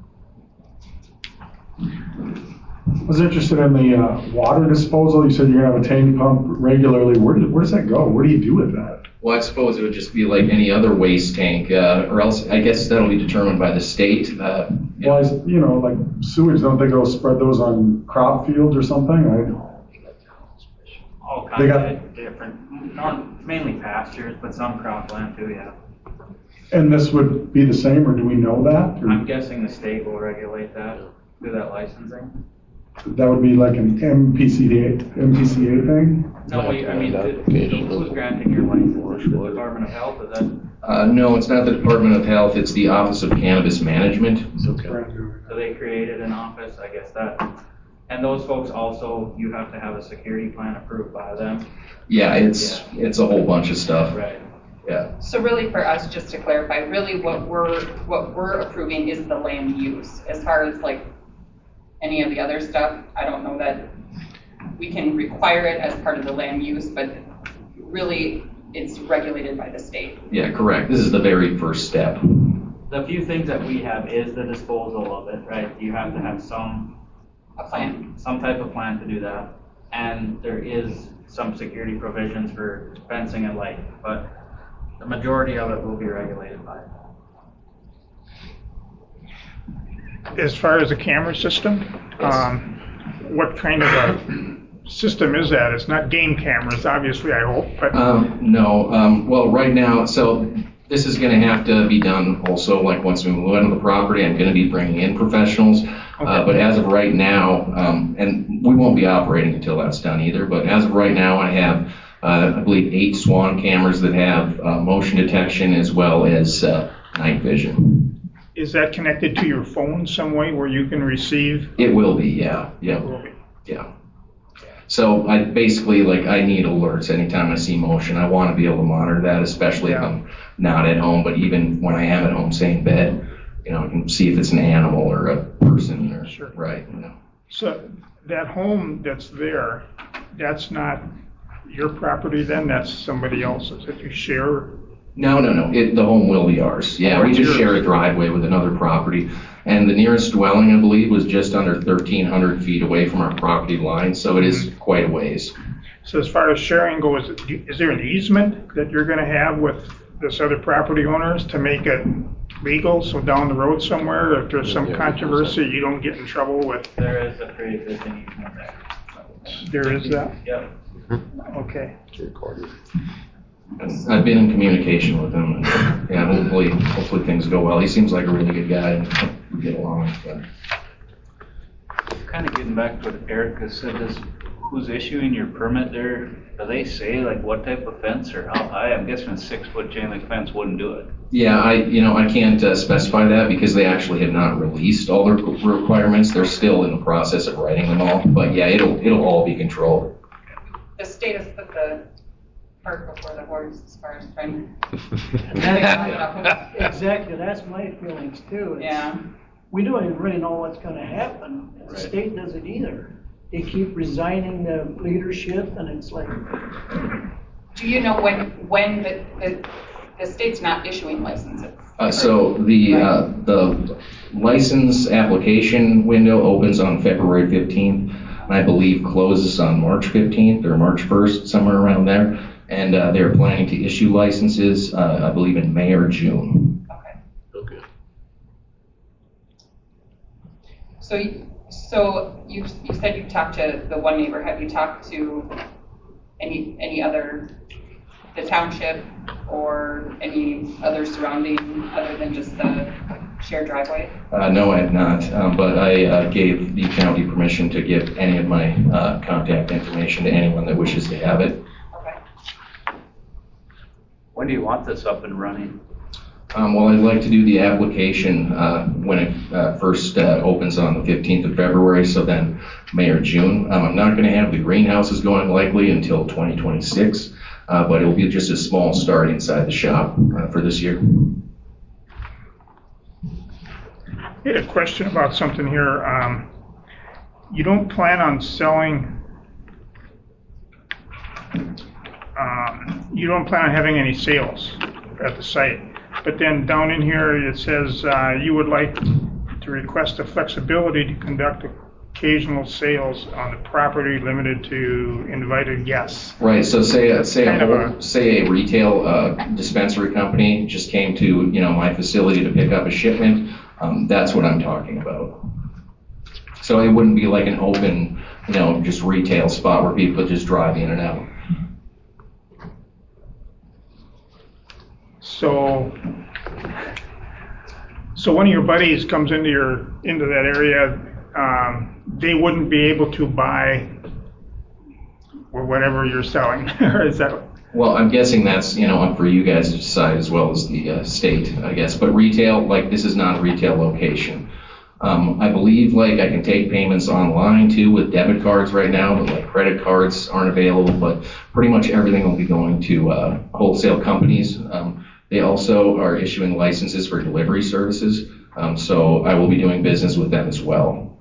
I was interested in the uh, water disposal. You said you're gonna have a tank pump regularly. Where does, where does that go? What do you do with that? Well, I suppose it would just be like any other waste tank, uh, or else I guess that'll be determined by the state. Uh, Well, I, you know, like sewage, don't they go spread those on crop fields or something? I, All They kinds got- of different, not mainly pastures, but some cropland too, yeah. and this would be the same, or do we know that? Or I'm guessing the state will regulate that through that licensing. that would be like an M P C A, M P C A thing? No, we, I mean, the- who's granting your license? Is it the Department of Health, is that, uh, no, it's not the Department of Health, it's the Office of Cannabis Management. so they created an office, I guess that, and those folks also, you have to have a security plan approved by them. Yeah, it's, it's a whole bunch of stuff. Right. Yeah. So really for us, just to clarify, really what we're, what we're approving is the land use. As far as like any of the other stuff, I don't know that we can require it as part of the land use, but really it's regulated by the state. Yeah, correct. This is the very first step. The few things that we have is the disposal of it, right? You have to have some, A plan. some type of plan to do that. And there is some security provisions for fencing and light, but the majority of it will be regulated by it. As far as the camera system, um, what kind of a system is that? It's not game cameras, obviously, I hope, but. Um, no, um, well, right now, so this is gonna have to be done also, like, once we move into the property, I'm gonna be bringing in professionals. Uh, but as of right now, um, and we won't be operating until that's done either, but as of right now, I have, uh, I believe eight SWAN cameras that have, uh, motion detection as well as, uh, night vision. Is that connected to your phone some way where you can receive? It will be, yeah, yeah, It will be. yeah. So I basically, like, I need alerts anytime I see motion. I want to be able to monitor that, especially if Yeah. I'm not at home, but even when I am at home, say in bed, you know, I can see if it's an animal or a person or, Sure. right, you know. So that home that's there, that's not your property then? That's somebody else's that you share? No, no, no, it, the home will be ours. Yeah, Oh, we it's just yours. share a driveway with another property. And the nearest dwelling, I believe, was just under thirteen hundred feet away from our property line, so it is quite a ways. So as far as sharing goes, is there an easement that you're gonna have with this other property owners to make it legal? So down the road somewhere, if there's some controversy, you don't get in trouble with, There is a pre-existing easement there. there is that? Yep. Okay. And I've been in communication with him, and yeah, hopefully, hopefully things go well. He seems like a really good guy, and we get along, but. Kind of getting back to what Erica said, is who's issuing your permit there? Do they say like what type of fence or how high? I'm guessing a six foot chain link fence wouldn't do it. Yeah, I, you know, I can't uh, specify that because they actually have not released all their requirements. They're still in the process of writing them all, but yeah, it'll, it'll all be controlled. The state has put the cart before the horse as far as trying That- Exactly, that's my feelings too. It's- Yeah. We don't even really know what's gonna happen. The Right. state doesn't either. They keep resigning the leadership and it's like, Do you know when, when the, the, the state's not issuing licenses? Uh, so the, uh, the license application window opens on February fifteenth, and I believe closes on March fifteenth or March first, somewhere around there. And, uh, they're planning to issue licenses, uh, I believe in May or June. Okay. So, you- so you, you said you've talked to the one neighbor. Have you talked to any, any other the township or any other surrounding other than just the shared driveway? Uh, no, I have not, um, but I uh, gave the county permission to give any of my uh, contact information to anyone that wishes to have it. Okay. When do you want this up and running? Um, well, I'd like to do the application uh, when it uh, first uh, opens on the fifteenth of February, so then May or June. Um, I'm not going to have the greenhouses going likely until twenty twenty-six, uh, but it'll be just a small start inside the shop uh, for this year. I had a question about something here. Um, you don't plan on selling, um, you don't plan on having any sales at the site. But then down in here, it says uh, you would like to request the flexibility to conduct occasional sales on the property limited to invited guests. Right. So say a, say a, Kind of whole, a- say a retail uh, dispensary company just came to you know my facility to pick up a shipment. Um, that's what I'm talking about. So it wouldn't be like an open, you know, just retail spot where people just drive in and out. So, so one of your buddies comes into your, into that area, um, they wouldn't be able to buy or whatever you're selling, or is that? Well, I'm guessing that's, you know, up for you guys to decide as well as the uh, state, I guess. But retail, like, this is not a retail location. Um, I believe, like, I can take payments online, too, with debit cards right now, but, like, credit cards aren't available. But pretty much everything will be going to uh, wholesale companies. Um, they also are issuing licenses for delivery services. Um, so I will be doing business with them as well.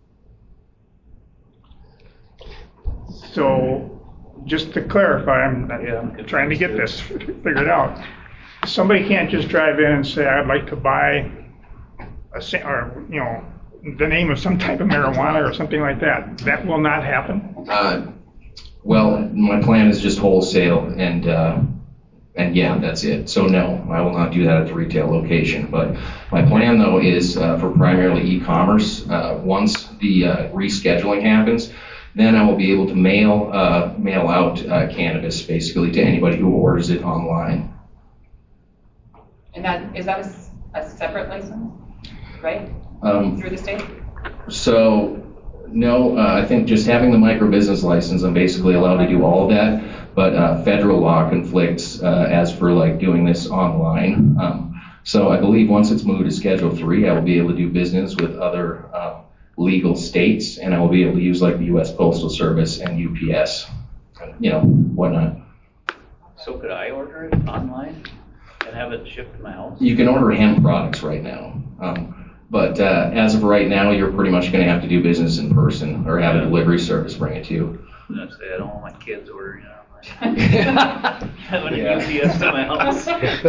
So, just to clarify, I'm, I'm trying to get this figured out. Somebody can't just drive in and say, I'd like to buy a, sa- or, you know, the name of some type of marijuana or something like that. That will not happen? Uh, well, my plan is just wholesale, and uh, and yeah, that's it. So no, I will not do that at the retail location. But my plan, though, is uh, for primarily e-commerce. Uh, once the uh, rescheduling happens, then I will be able to mail uh, mail out uh, cannabis basically to anybody who orders it online. And that, is that a, s- a separate license, right? Um, Through the state? So, no, uh, I think just having the micro business license, I'm basically allowed to do all of that. But uh, federal law conflicts uh, as for like doing this online. Um, so I believe once it's moved to Schedule three, I will be able to do business with other uh, legal states, and I will be able to use like the U S Postal Service and U P S, you know, whatnot. So could I order it online and have it shipped to my house? You can order hemp products right now. Um, but uh, as of right now, you're pretty much going to have to do business in person or have a delivery service bring it to you. I was gonna say, I don't want my kids ordering it online. Having a U P S to my house.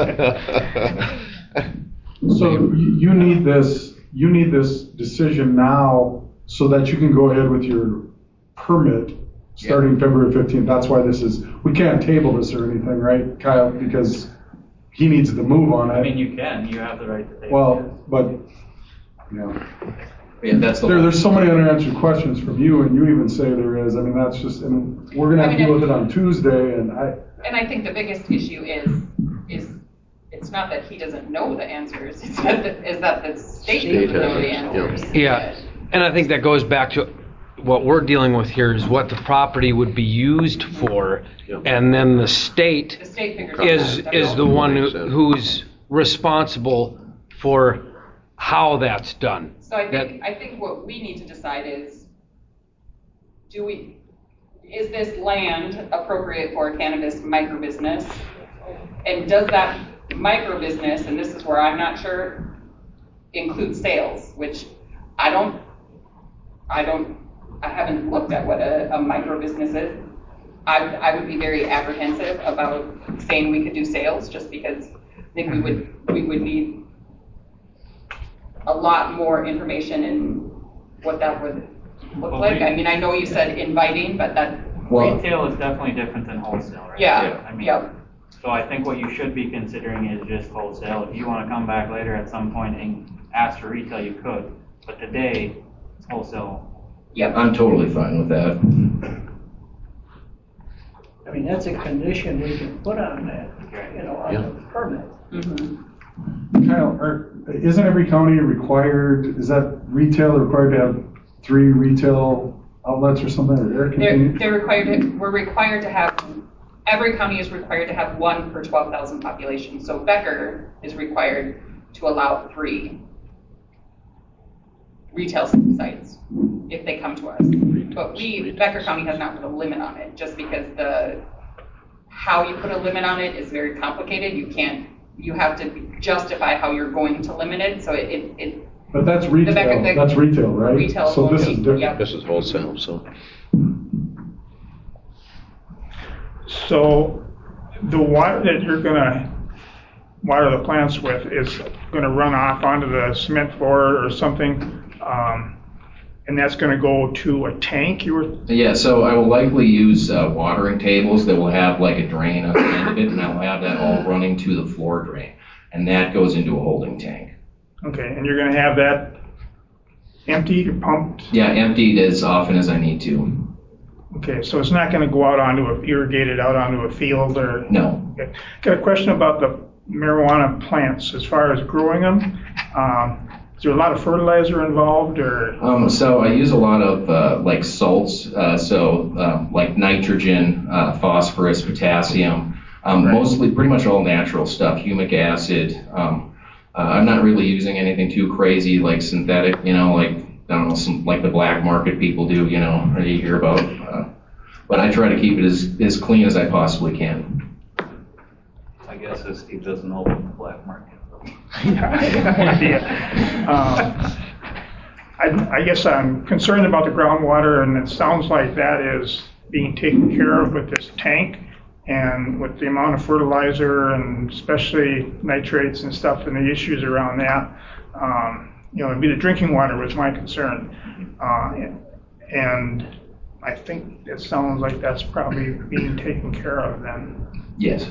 So you you need this, you need this decision now so that you can go ahead with your permit starting February fifteenth. That's why this is, we can't table this or anything, right, Kyle? Because he needs to move on it. I mean, you can, you have the right to take Well, it. but, you know. Yeah, that's the There, there's so many unanswered questions from you, and you even say there is. I mean, that's just, and we're gonna have to deal with it on Tuesday, and I, And I think the biggest issue is, is it's not that he doesn't know the answers, it's that, the- is that the state State doesn't know the has it, answers. Yeah, and I think that goes back to what we're dealing with here is what the property would be used for, and then the state The state figures is, that out. is the one who, who's responsible for how that's done. So I That- think, I think what we need to decide is, do we, is this land appropriate for a cannabis micro business? And does that micro business, and this is where I'm not sure, include sales, which I don't, I don't, I haven't looked at what a, a micro business is. I, I would be very apprehensive about saying we could do sales, just because I think we would, we would need a lot more information in what that would look Well, like. we- I mean, I know you said inviting, but that, Retail is definitely different than wholesale, right? Yeah, I mean, yeah. So I think what you should be considering is just wholesale. If you want to come back later at some point and ask for retail, you could. But today, it's wholesale. Yeah, I'm totally fine with that. I mean, that's a condition we can put on that, you know, on the permit. Kyle, are, isn't every county required, is that retail required to have three retail outlets or something, or air They're, conditioning? they're required to, we're required to have, every county is required to have one per twelve thousand population. So Becker is required to allow three retail sites if they come to us. But we, Becker County has not put a limit on it, just because the, how you put a limit on it is very complicated. You can't, you have to justify how you're going to limit it, so it, it, it But that's retail, Becker- the- that's retail, right? retail So this only, is different. yep. This is wholesale, so. So the water that you're gonna water the plants with is gonna run off onto the cement floor or something, um, and that's gonna go to a tank, you were, Yeah, so I will likely use uh, watering tables that will have like a drain on the end of it, and I'll have that all running to the floor drain. And that goes into a holding tank. okay, and you're gonna have that emptied or pumped? Yeah, emptied as often as I need to. Okay, so it's not gonna go out onto a, irrigated out onto a field or? No. Okay. Got a question about the marijuana plants, as far as growing them. Um, is there a lot of fertilizer involved, or? Um, so I use a lot of uh, like salts, uh, so uh, like nitrogen, uh, phosphorus, potassium, um, Right. mostly pretty much all natural stuff, humic acid. Um, uh, I'm not really using anything too crazy like synthetic, you know, like, I don't know, some, like the black market people do, you know, or you hear about. Uh, but I try to keep it as, as clean as I possibly can. I guess if Steve doesn't open the black market. Yeah, I have no idea. Um, I, I guess I'm concerned about the groundwater, and it sounds like that is being taken care of with this tank and with the amount of fertilizer and especially nitrates and stuff and the issues around that. Um, you know, it'd be the drinking water was my concern. Uh, and I think it sounds like that's probably being taken care of then. Yes.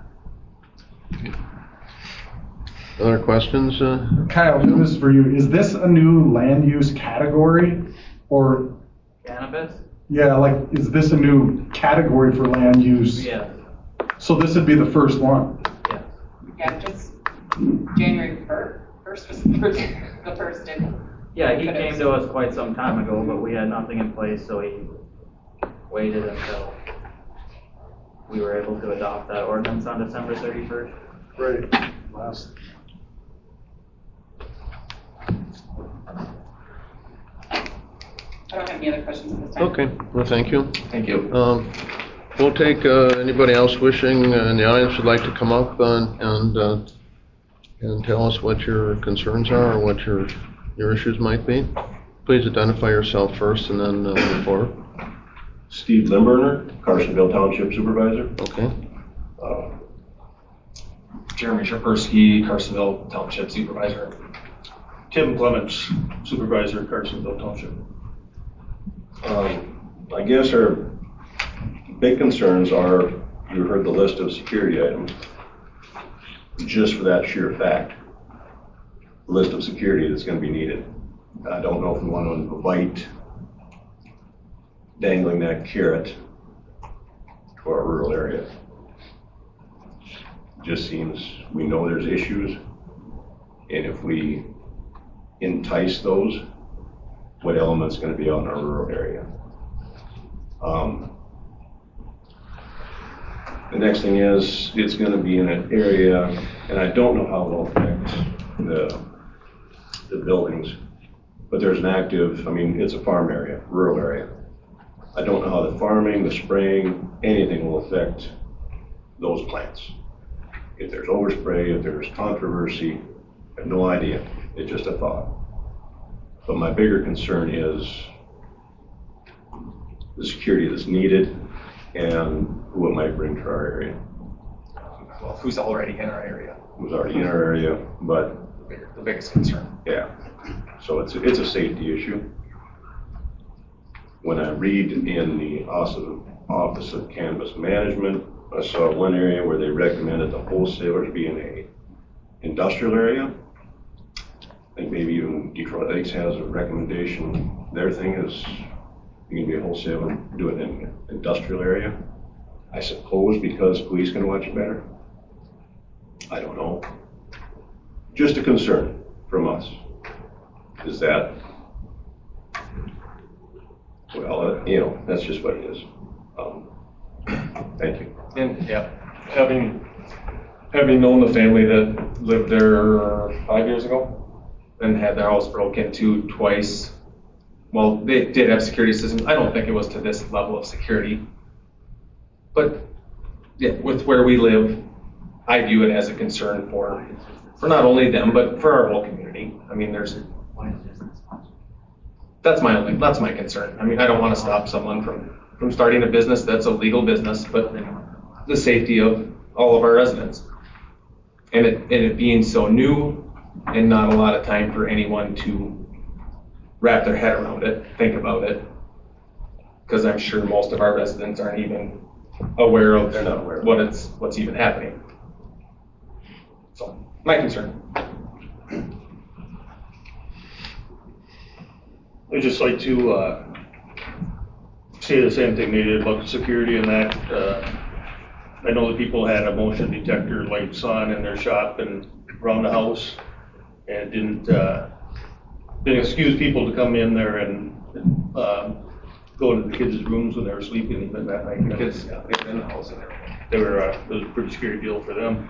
Other questions? Uh, Kyle, this is for you. Is this a new land use category, or, Cannabis? yeah, like, is this a new category for land use? Yeah. So this would be the first one? Yeah, just January first was the first, the first day. Yeah, he came to us quite some time ago, but we had nothing in place, so he waited until we were able to adopt that ordinance on December thirty-first. Right. Last. I don't have any other questions at this time. Okay, well, thank you. Thank you. Um, We'll take uh, anybody else wishing uh, in the audience would like to come up and, and, uh, and tell us what your concerns are or what your, your issues might be. Please identify yourself first and then uh, move forward. Steve Limburner, Carsonville Township Supervisor. Okay. Uh, Jeremy Shapersky, Carsonville Township Supervisor. Tim Clements, Supervisor, Carsonville Township. Um, I guess our big concerns are, you heard the list of security items. Just for that sheer fact, the list of security that's going to be needed. I don't know if we want to invite dangling that carrot to our rural area. Just seems, we know there's issues, and if we entice those, what element's going to be out in our rural area? Um, The next thing is, it's going to be in an area, and I don't know how it will affect the, the buildings, but there's an active, I mean, it's a farm area, rural area. I don't know how the farming, the spraying, anything will affect those plants. If there's overspray, if there's controversy, I have no idea. It's just a thought. But my bigger concern is the security that's needed and who it might bring to our area. Well, who's already in our area? Who's already in our area, but The bigger- the biggest concern. yeah. So it's, it's a safety issue. When I read in the Office of Cannabis Management, I saw one area where they recommended the wholesalers be in a industrial area. I think maybe even Detroit Lakes has a recommendation. Their thing is you can be a wholesaler and do it in an industrial area. I suppose because police can watch it better. I don't know. Just a concern from us. Is that, well, uh, you know, that's just what it is. Um, thank you. And yeah, having having known the family that lived there five years ago and had their house broke into twice. Well, they did have security systems. I don't think it was to this level of security. But yeah, with where we live, I view it as a concern for for not only them, but for our whole community. I mean, there's that's my only that's my concern. I mean, I don't want to stop someone from from starting a business that's a legal business, but the safety of all of our residents. And it, and it being so new and not a lot of time for anyone to wrap their head around it, think about it. Because I'm sure most of our residents aren't even aware of, not aware what it's what's even happening. So, my concern. I'd just like to uh, say the same thing they did about the security and that. Uh, I know that people had a motion detector lights on in their shop and around the house, and it didn't uh, didn't excuse people to come in there and um, go into the kids' rooms when they were sleeping even that night. You know, kids yeah, they were in the house and everything. They were uh, it was a pretty scary deal for them.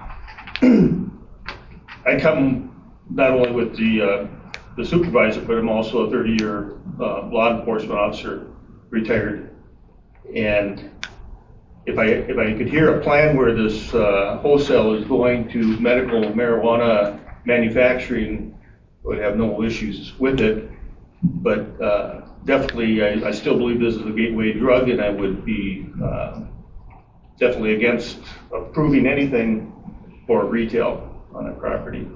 I come not only with the uh, the supervisor, but I'm also a thirty-year uh, law enforcement officer, retired, and if I if I could hear a plan where this uh, wholesale is going to medical marijuana manufacturing, I would have no issues with it. But uh, definitely, I, I still believe this is a gateway drug, and I would be uh, definitely against approving anything for retail on that property.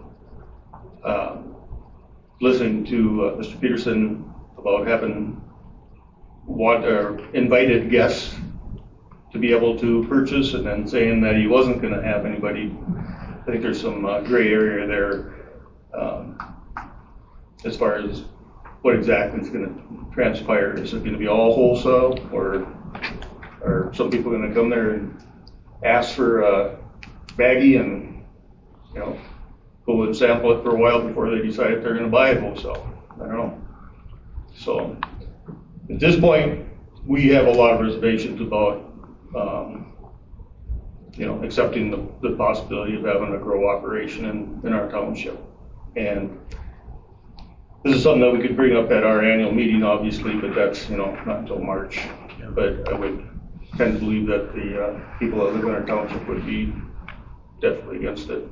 Um, listening to uh, Mister Peterson about having what uh, invited guests to be able to purchase, and then saying that he wasn't going to have anybody. I think there's some uh, gray area there um, as far as what exactly is going to transpire. Is it going to be all wholesale, or are some people going to come there and ask for a baggie and, you know, go and sample it for a while before they decide if they're going to buy it wholesale? I don't know. So at this point, we have a lot of reservations about Um, you know, accepting the, the possibility of having a grow operation in, in our township. And this is something that we could bring up at our annual meeting, obviously, but that's, you know, not until March. But I would tend to believe that the uh, people that live in our township would be definitely against it.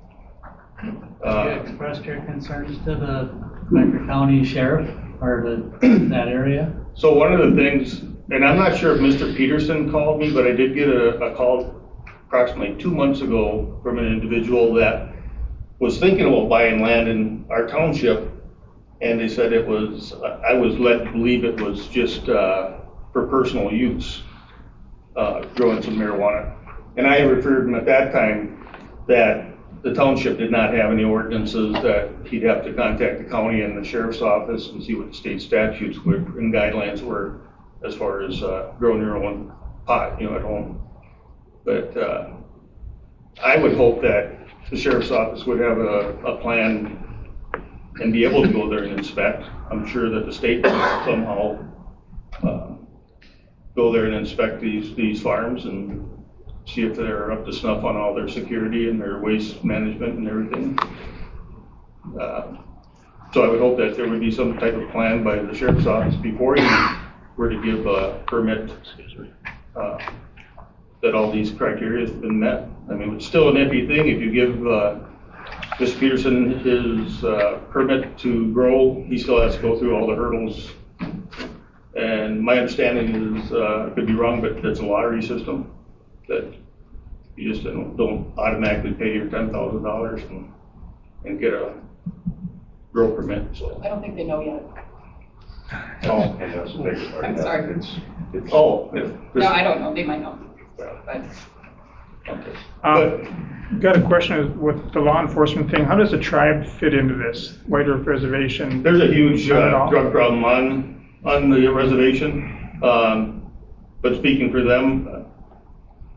Uh, you expressed your concerns to the Becker County Sheriff or the, that area? So one of the things, and I'm not sure if Mister Peterson called me, but I did get a, a call approximately two months ago from an individual that was thinking about buying land in our township, and they said it was, I was led to believe it was just uh, for personal use, uh, growing some marijuana. And I referred him at that time that the township did not have any ordinances, that he'd have to contact the county and the sheriff's office and see what the state statutes would and guidelines were as far as uh, growing your own pot, you know, at home. But uh, I would hope that the sheriff's office would have a, a plan and be able to go there and inspect. I'm sure that the state will somehow uh, go there and inspect these these farms and see if they're up to snuff on all their security and their waste management and everything. Uh, so I would hope that there would be some type of plan by the sheriff's office before you were to give a permit, uh, that all these criteria have been met. I mean, it's still an iffy thing. If you give uh, Mister Peterson his uh, permit to grow, he still has to go through all the hurdles. And my understanding is, uh, I could be wrong, but it's a lottery system that you just don't, don't automatically pay your ten thousand dollars and, and get a grow permit. So I don't think they know yet. Oh, and that's a big part. I'm sorry. It's, it's, oh, if no, I don't know. They might know. But, okay. Um, got a question with the law enforcement thing. How does the tribe fit into this? White Earth Reservation? There's a huge uh, drug problem on on the reservation. Um, but speaking for them,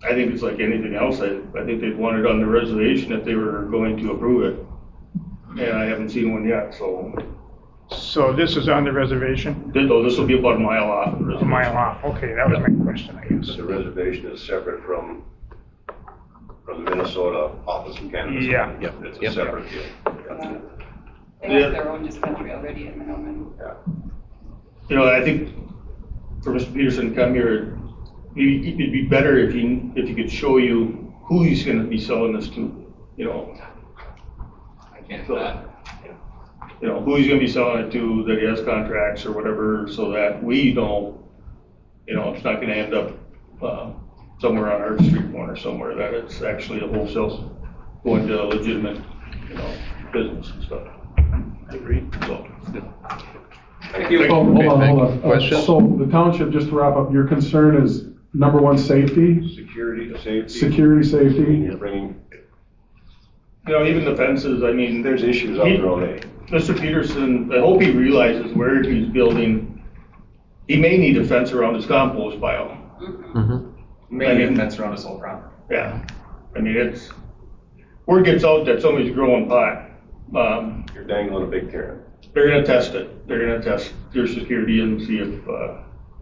I think it's like anything else. I, I think they'd want it on the reservation if they were going to approve it. And I haven't seen one yet, so. So this is on the reservation? This, oh, this will be about a mile off. The A mile off, okay, that was my question, I guess. The reservation is separate from, from the Minnesota Office of Cannabis. Yeah. Yep. It's a Yep. separate deal. Yeah. They have their own dispensary already in Manoma. Yeah. You know, I think for Mister Peterson to come here, it'd it'd be better if he, if he could show you who he's gonna be selling this to, you know. I can't do that. You know, who he's gonna be selling it to, that he has contracts or whatever, so that we know, you know, it's not gonna end up, uh, somewhere on our street corner somewhere, that it's actually a wholesale going to a legitimate, you know, business and stuff. I agree, so. Thank you. Oh, hold on, thank hold you. on. Uh, Question? So the township, just to wrap up, your concern is number one, safety, Security, safety. security, safety. You're bringing, You know, even the fences, I mean. there's issues out he- there already. Mister Peterson, I hope he realizes where he's building, he may need a fence around his compost pile. Mm-hmm. Maybe a fence around his whole property. Yeah, I mean, it's, word gets out that somebody's growing pot, um, You're dangling a big carrot. they're gonna test it. They're gonna test your security and see if, uh,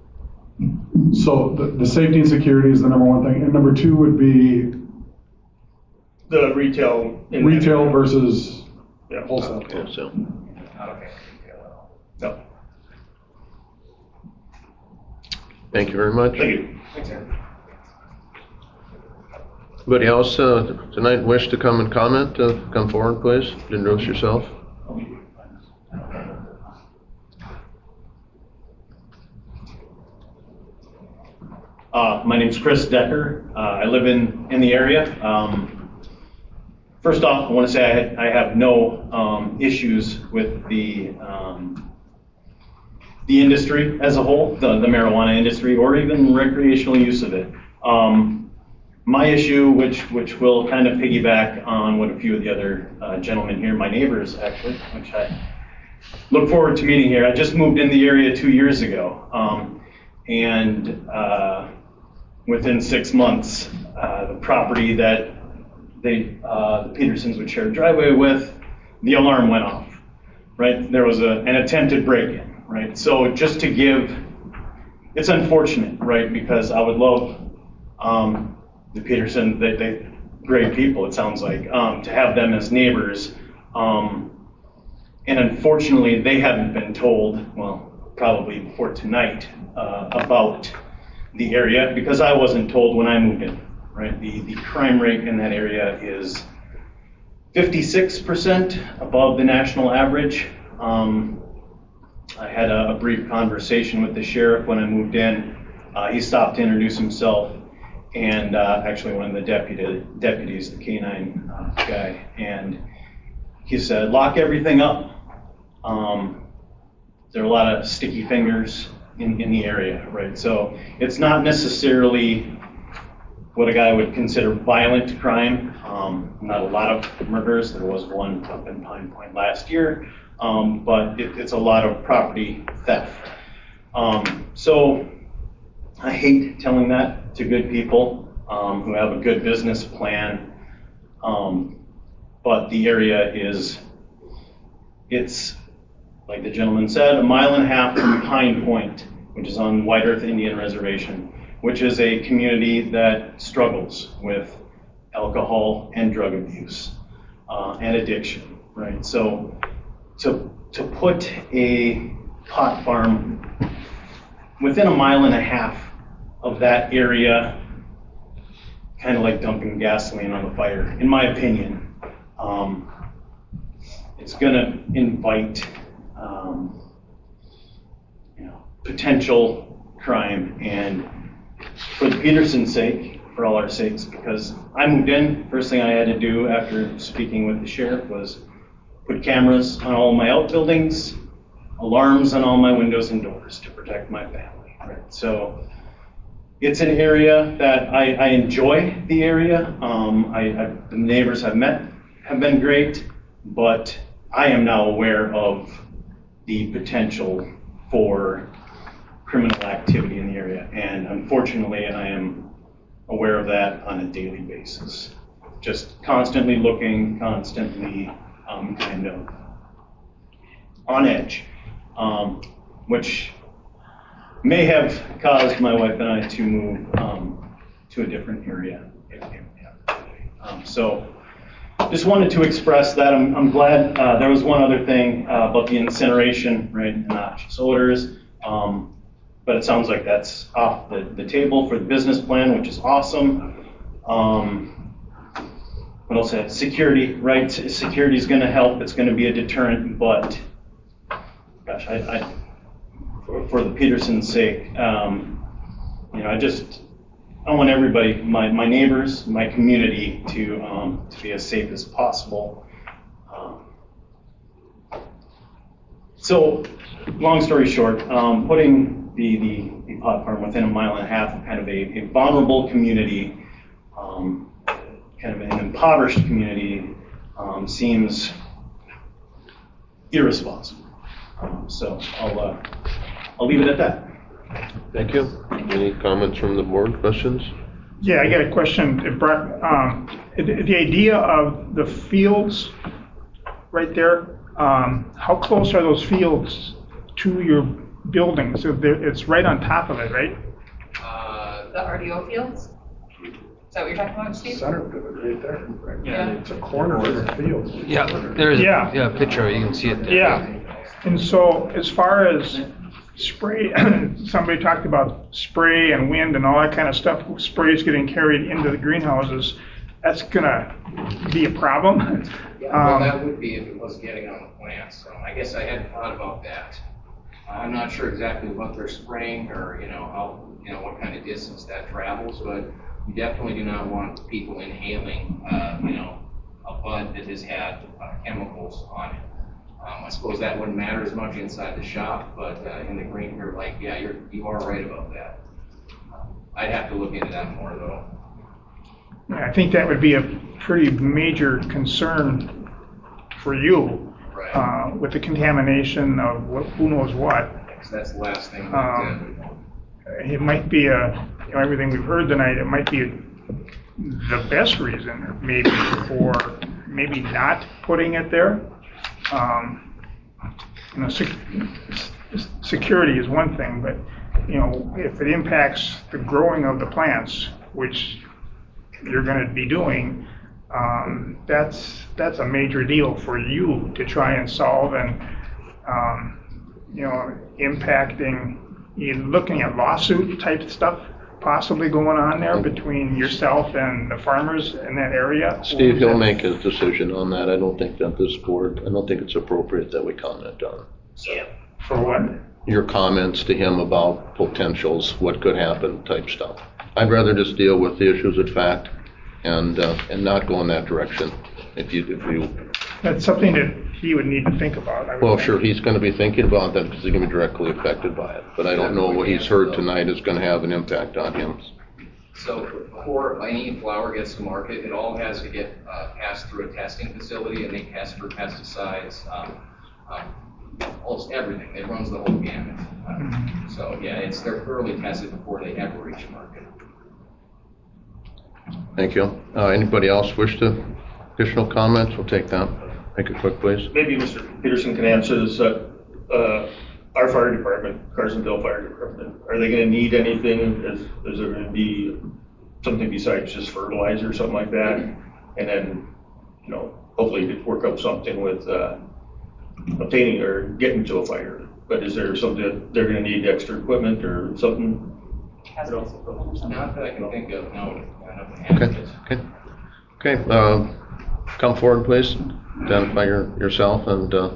So the, the safety and security is the number one thing, and number two would be the retail. in- retail versus Yeah. wholesale. Wholesale. Not okay retail at all. No. Thank you very much. Thank you. Thanks, Aaron. Anybody else uh, tonight wish to come and comment? Uh, Come forward, please. Introduce yourself. Uh, my name's Chris Decker. Uh, I live in, in the area. Um, first off, I want to say I, had, I have no um, issues with the um, the industry as a whole, the, the marijuana industry, or even recreational use of it. Um, my issue, which which will kind of piggyback on what a few of the other uh, gentlemen here, my neighbors actually, which I look forward to meeting here. I just moved in the area two years ago. Um, and uh, within six months, uh, the property that they, uh, the Petersons would share a driveway with, the alarm went off, right? There was a, an attempted break-in, right? So just to give, it's unfortunate, right? Because I would love um, the Petersons, they, they great people, it sounds like, um, to have them as neighbors. Um, and unfortunately, they haven't been told, well, probably before tonight, uh, about the area, because I wasn't told when I moved in, right? The, the crime rate in that area is fifty-six percent above the national average. Um, I had a, a brief conversation with the sheriff when I moved in. Uh, he stopped to introduce himself, and uh, actually one of the deputy, deputies, the K nine uh, guy, and he said, lock everything up. Um, there are a lot of sticky fingers in, in the area, right? So it's not necessarily what a guy would consider violent crime. Um, not a lot of murders. There was one up in Pine Point last year, um, but it, it's a lot of property theft. Um, so I hate telling that to good people um, who have a good business plan, um, but the area is, it's, like the gentleman said, a mile and a half from Pine Point, which is on White Earth Indian Reservation, which is a community that struggles with alcohol and drug abuse uh, and addiction, right? So to, to put a pot farm within a mile and a half of that area, kind of like dumping gasoline on the fire, in my opinion, um, it's gonna invite Um, you know, potential crime. And for the Peterson's sake, for all our sakes, because I moved in, first thing I had to do after speaking with the sheriff was put cameras on all my outbuildings, alarms on all my windows and doors to protect my family, right? So it's an area that I, I enjoy the area. Um, I, I, the neighbors I've met have been great, but I am now aware of the potential for criminal activity in the area. And unfortunately, I am aware of that on a daily basis. Just constantly looking, constantly um, kind of on edge, um, which may have caused my wife and I to move um, to a different area. Um, so just wanted to express that. I'm, I'm glad uh, there was one other thing uh, about the incineration, right, and noxious odors. Um, but it sounds like that's off the, the table for the business plan, which is awesome. Um, what else? I had? Security, right? Security is going to help. It's going to be a deterrent, but gosh, I, I for, for the Peterson's sake, um, you know, I just I want everybody, my, my neighbors, my community, to um, to be as safe as possible. Um, so, long story short, um, putting the, the, the pot farm within a mile and a half of kind of a, a vulnerable community, um, kind of an impoverished community, um, seems irresponsible. Um, so I'll uh, I'll leave it at that. Thank you. Any comments from the board, questions? Yeah, I got a question. It brought, um, the, the idea of the fields right there, um, how close are those fields to your buildings? So there- it's right on top of it, right? The R D O fields? Is that what you're talking about, Steve? Center of it right there. Yeah. It's a corner of the field. Yeah, there's, Yeah. yeah, a picture, you can see it there. Yeah. And so as far as spray, somebody talked about spray and wind and all that kind of stuff, sprays getting carried into the greenhouses, that's gonna be a problem. Yeah, well, Um, that would be if it was getting on the plants, so I guess I hadn't thought about that. I'm not sure exactly what they're spraying or, you know, how, you know, what kind of distance that travels, but you definitely do not want people inhaling, uh, you know, a bud that has had uh, chemicals on it. Um, I suppose that wouldn't matter as much inside the shop, but uh, in the green, you're like, yeah, you're, you are right about that. I'd have to look into that more though. Yeah, I think that would be a pretty major concern for you, Right. uh, with the contamination of what, who knows what. So that's the last thing. Um, It might be a, you know, everything we've heard tonight, it might be the best reason maybe for maybe not putting it there. Um, you know, sec- security is one thing, but, you know, if it impacts the growing of the plants, which you're going to be doing, um, that's that's a major deal for you to try and solve, and um, you know, impacting. You're looking at lawsuit type stuff possibly going on there between yourself and the farmers in that area. Steve, he'll make his decision on that. I don't think that this board, I don't think it's appropriate that we comment on it. For what? Your comments to him about potentials, what could happen type stuff. I'd rather just deal with the issues at fact and uh, and not go in that direction. If you, if you, That's something that he would need to think about. I would well, think. sure, he's going to be thinking about that because he's going to be directly affected by it. But I don't know what he's heard tonight is going to have an impact on him. So before any flower gets to market, it all has to get uh, passed through a testing facility, and they test for pesticides, um, um, almost everything. It runs the whole gamut. Uh, so yeah, it's they're thoroughly tested before they ever reach market. Thank you. Uh, anybody else wish to additional comments? We'll take that. Make it quick, please. Maybe Mister Peterson can answer this. Uh, uh, our fire department, Carsonville Fire Department, are they going to need anything? Is, is there going to be something besides just fertilizer or something like that? And then, you know, hopefully work up something with uh, obtaining or getting to a fire. But is there something that they're going to need extra equipment or something? You know? Not that I can think of, no. Okay, okay. Okay, uh, come forward, please. Identify your, yourself and, uh,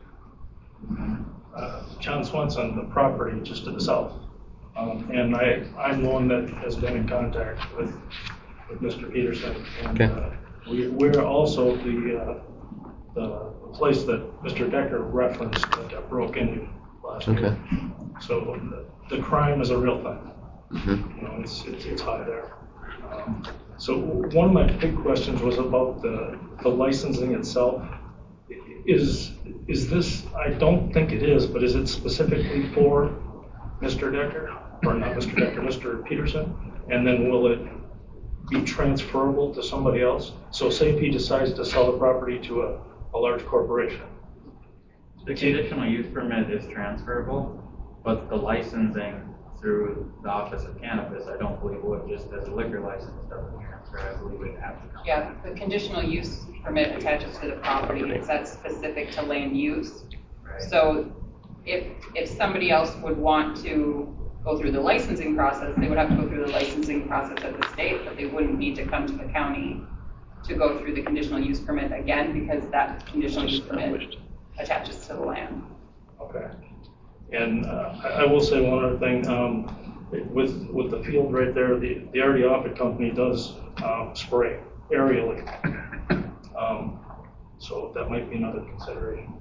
Uh, John Swanson, the property just to the south. Um, and I, I'm the one that has been in contact with, with Mister Peterson. And okay. uh, we, we're also the, uh, the place that Mister Decker referenced that got broke into last Okay. year. So the, the crime is a real thing. Mm-hmm. You know, it's, it's, it's high there. Um, so one of my big questions was about the, the licensing itself. Is is this, I don't think it is, but is it specifically for Mister Decker? Or not Mister Decker, Mister Peterson? And then will it be transferable to somebody else? So say if he decides to sell the property to a, a large corporation. The conditional use permit is transferable, but the licensing through the Office of Cannabis, I don't believe would, just as a liquor license doesn't transfer, I believe it would have to come. Yeah, the conditional use permit attaches to the property, it's that specific to land use. Right. So if, if somebody else would want to go through the licensing process, they would have to go through the licensing process at the state, but they wouldn't need to come to the county to go through the conditional use permit again, because that conditional use permit attaches to the land. Okay. And uh, I, I will say one other thing, um, with with the field right there, the, the R D Offutt company does um, spray aerially. Um, so that might be another consideration.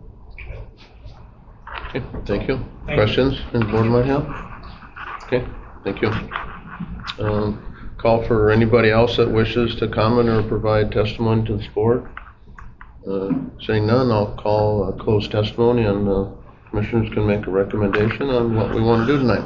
Okay, thank you. Thank Questions you. from the board might have? Okay, thank you. Um, call for anybody else that wishes to comment or provide testimony to this board. Uh, Seeing none, I'll call a closed testimony, and the commissioners can make a recommendation on what we want to do tonight.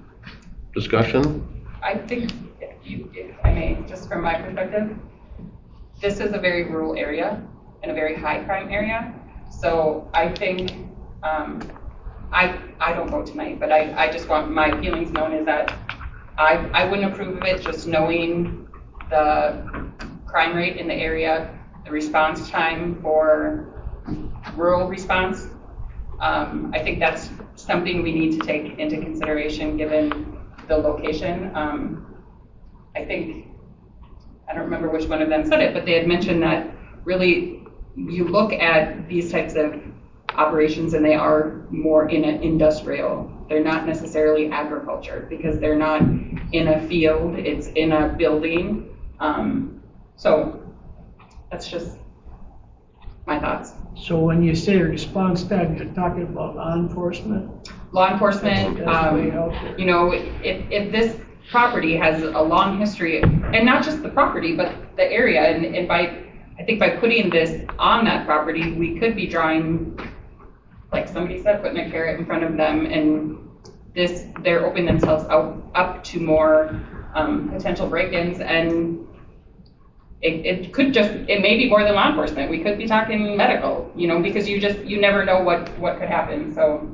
Discussion? I think, if you, if I may, just from my perspective, this is a very rural area and a very high crime area. So I think, um, I I don't vote tonight, but I, I just want my feelings known is that I, I wouldn't approve of it, just knowing the crime rate in the area, the response time for rural response. Um, I think that's something we need to take into consideration given the location. Um, I think, I don't remember which one of them said it, but they had mentioned that really you look at these types of operations and they are more in an industrial. They're not necessarily agriculture because they're not in a field, it's in a building. Um, so that's just my thoughts. So when you say response time, you're talking about law enforcement? Law enforcement, That's- that's way out um, there. you know, if, if this property has a long history, and not just the property, but the area, and, and by, I think by putting this on that property, we could be drawing, like somebody said, putting a carrot in front of them, and this, they're opening themselves out, up to more um, potential break-ins, and it, it could just, it may be more than law enforcement. We could be talking medical, you know, because you just, you never know what, what could happen, so.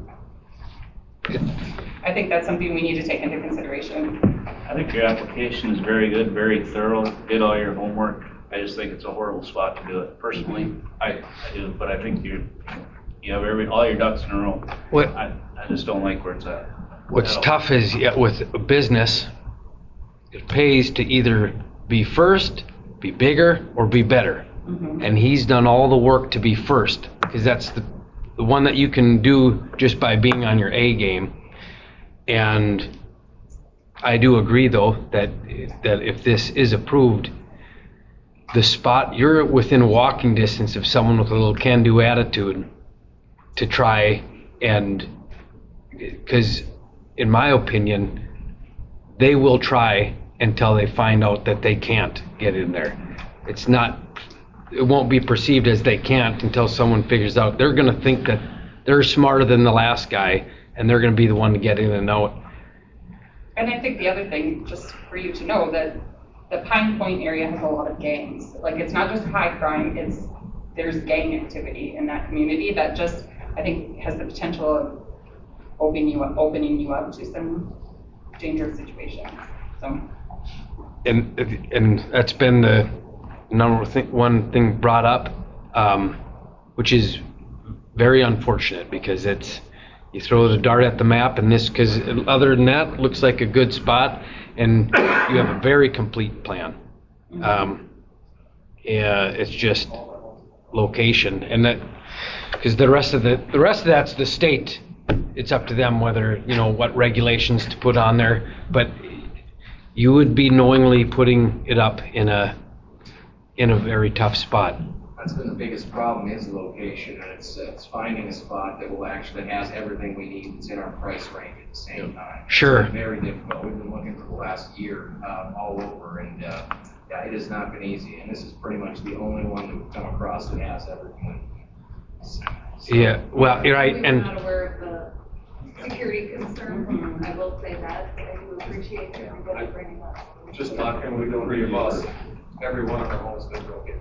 I think that's something we need to take into consideration. I think your application is very good, very thorough, did all your homework. I just think it's a horrible spot to do it. Personally, I, I do, but I think you you have every all your ducks in a row. What I, I just don't like where it's at. What's tough is, yeah, with a business, it pays to either be first, be bigger, or be better. Mm-hmm. And he's done all the work to be first, because that's the, the one that you can do just by being on your A game. And I do agree, though, that that if this is approved, the spot, you're within walking distance of someone with a little can-do attitude to try and, because in my opinion, they will try until they find out that they can't get in there. It's not, it won't be perceived as they can't until someone figures out. They're going to think that they're smarter than the last guy, and they're going to be the one to get in and out. And I think the other thing, just for you to know, that the Pine Point area has a lot of gangs. Like, it's not just high crime, it's, there's gang activity in that community that just, I think, has the potential of opening you up, opening you up to some dangerous situations, so. And, and that's been the number thing, one thing brought up, um, which is very unfortunate, because it's, you throw the dart at the map, and this, because other than that, looks like a good spot, and you have a very complete plan. Um, yeah, it's just location, and that, because the rest of the the rest of that's the state. It's up to them whether, you know, what regulations to put on there, but you would be knowingly putting it up in a in a very tough spot. That's been the biggest problem, is location, and it's it's finding a spot that will actually has everything we need that's in our price range at the same time. Sure. It's been very difficult. We've been looking for the last year um, all over, and uh, yeah, it has not been easy. And this is pretty much the only one that we've come across that has everything. So, Yeah, well, you're right, I'm and not aware of security concern, I will say that, but I do appreciate everybody bringing up. Just talking with the three of us, every one of our homes been broken.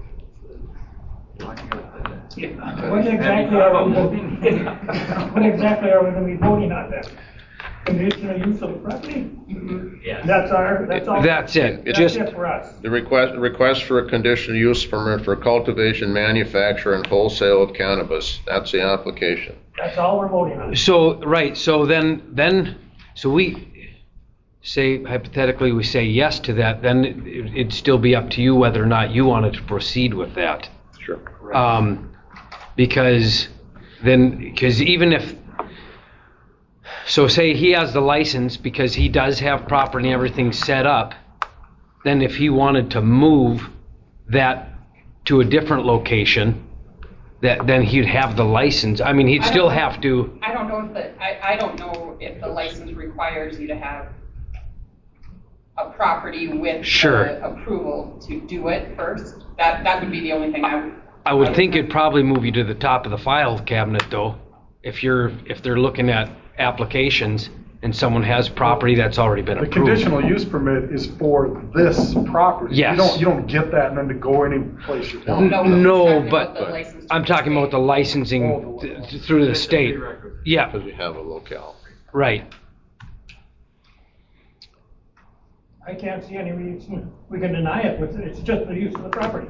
What exactly are we, what exactly are we gonna be voting on then? Conditional use of the property? Yes. That's our, that's all? That's it. That's Just- it for us. The request, request for a conditional use permit for cultivation, manufacture, and wholesale of cannabis. That's the application. That's all we're voting on. So, right, so then, then, so we say, hypothetically, we say yes to that, then it- it'd still be up to you whether or not you wanted to proceed with that. Sure. Um, because then, because even if, so say he has the license because he does have property and everything set up, then if he wanted to move that to a different location, that, then he'd have the license. I mean, he'd I still don't know- have to, I don't know if the, I, I don't know if the license requires you to have a property with Sure. the approval to do it first. That, that would be the only thing I would. I would think it'd probably move you to the top of the file cabinet though, if you're, if they're looking at applications and someone has property that's already been The approved. conditional use permit is for this property. Yes. You don't, you don't get that and then to go any place you want. No, but I'm talking about the licensing th- th- through the state. Yeah, Because we have a locale. right. I can't see any reason we can deny it, with it's just the use of the property.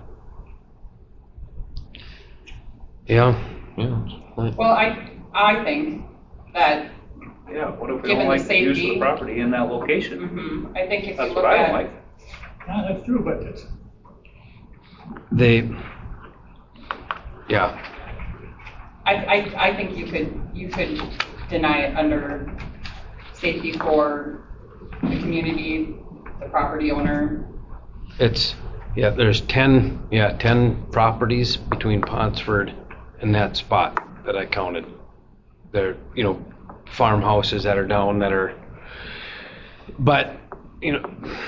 Yeah. Yeah. Well, I, I think that, Yeah, what if we Given don't the like the use of safety- the property in that location? mhm, I think if you That's look what I don't at, like. Yeah, that's true, but it's, They, yeah. I, I, I think you could, you could deny it under safety for the community, the property owner. It's, yeah, there's ten, yeah, ten properties between Ponsford and that spot that I counted. They're, you know, farmhouses that are down that are, but, you know,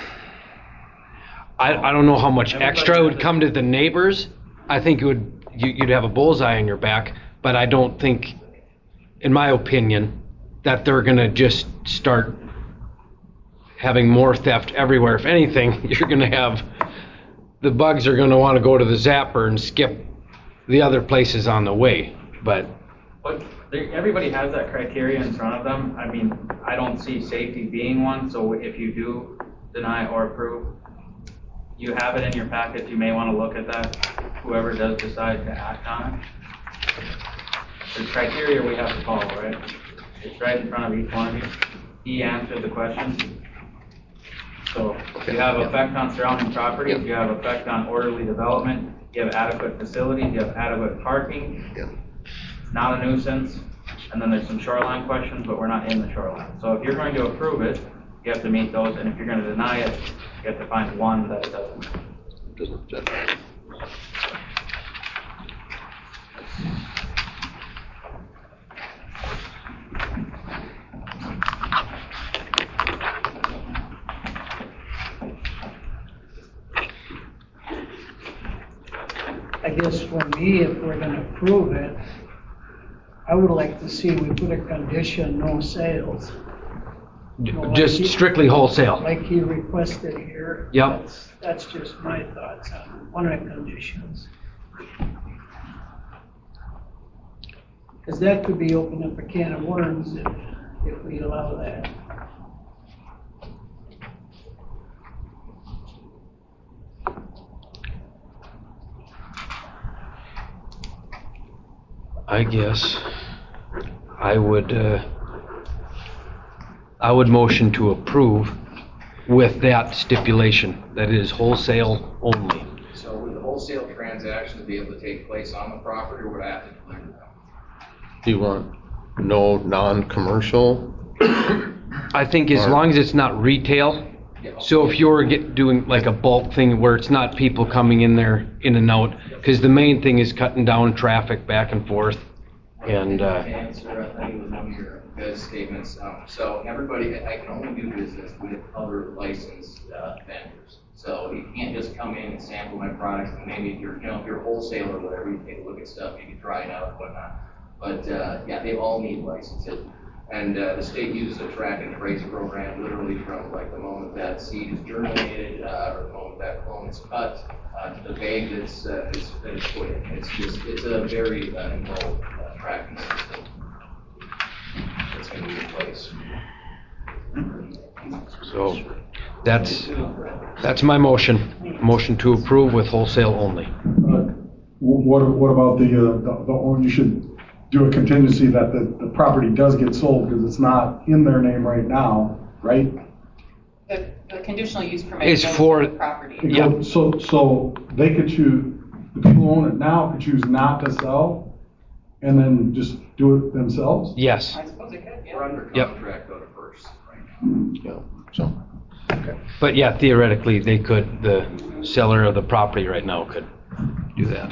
I, I don't know how much extra would come to the neighbors. I think it would, you, you'd have a bullseye on your back, but I don't think, in my opinion, that they're gonna just start having more theft everywhere. If anything, you're gonna have, the bugs are gonna wanna go to the zapper and skip the other places on the way, but. But there, everybody has that criteria in front of them. I mean, I don't see safety being one, so if you do deny or approve, you have it in your packet, you may want to look at that, whoever does decide to act on it. There's criteria we have to follow, right? It's right in front of each one of you. He answered the question. So you have effect on surrounding properties, you have effect on orderly development, you have adequate facilities, you have adequate parking. It's not a nuisance. And then there's some shoreline questions, but we're not in the shoreline. So if you're going to approve it, you have to meet those, and if you're going to deny it, you have to find one that it doesn't. Doesn't fit. I guess for me, if we're gonna approve it, I would like to see we put a condition, no sales. You know, like Just he- strictly wholesale. Like he requested here. Yep. That's, that's just my thoughts on one of the conditions. Because that could be opening up a can of worms if, if we allow that. I guess I would, uh, I would motion to approve with that stipulation, that it is wholesale only. So would the wholesale transactions be able to take place on the property, or would I have to deliver them? Do you want no non-commercial? I think as long as it's not retail, so if you're get, doing like a bulk thing where it's not people coming in there in and out, because the main thing is cutting down traffic back and forth, and, uh, To answer, I think it was one of your guys' statements, um, so everybody, I can only do business with other licensed, uh, vendors. So you can't just come in and sample my products, and maybe if you're, you know, if you're a wholesaler or whatever, you take a look at stuff, you can try it out and whatnot. But, uh, yeah, they all need licenses. And uh, the state uses a track and trace program literally from like the moment that seed is germinated uh, or the moment that clone is cut uh, to the bag that's, uh, it's, that it's put in. It's just, it's a very uh, involved uh, tracking system that's going to be in place. So that's, that's my motion. Motion to approve with wholesale only. Uh, What, what about the, uh, the, the, oh, you should do a contingency that the, the property does get sold because it's not in their name right now, right? The, the conditional use permit It's goes for- to the property. It goes- So, so they could choose, the people who own it now could choose not to sell and then just do it themselves? Yes. I suppose it could, yeah. We're under Yep. contract though to first right now. Yeah, so, But yeah, theoretically, they could, the seller of the property right now could do that.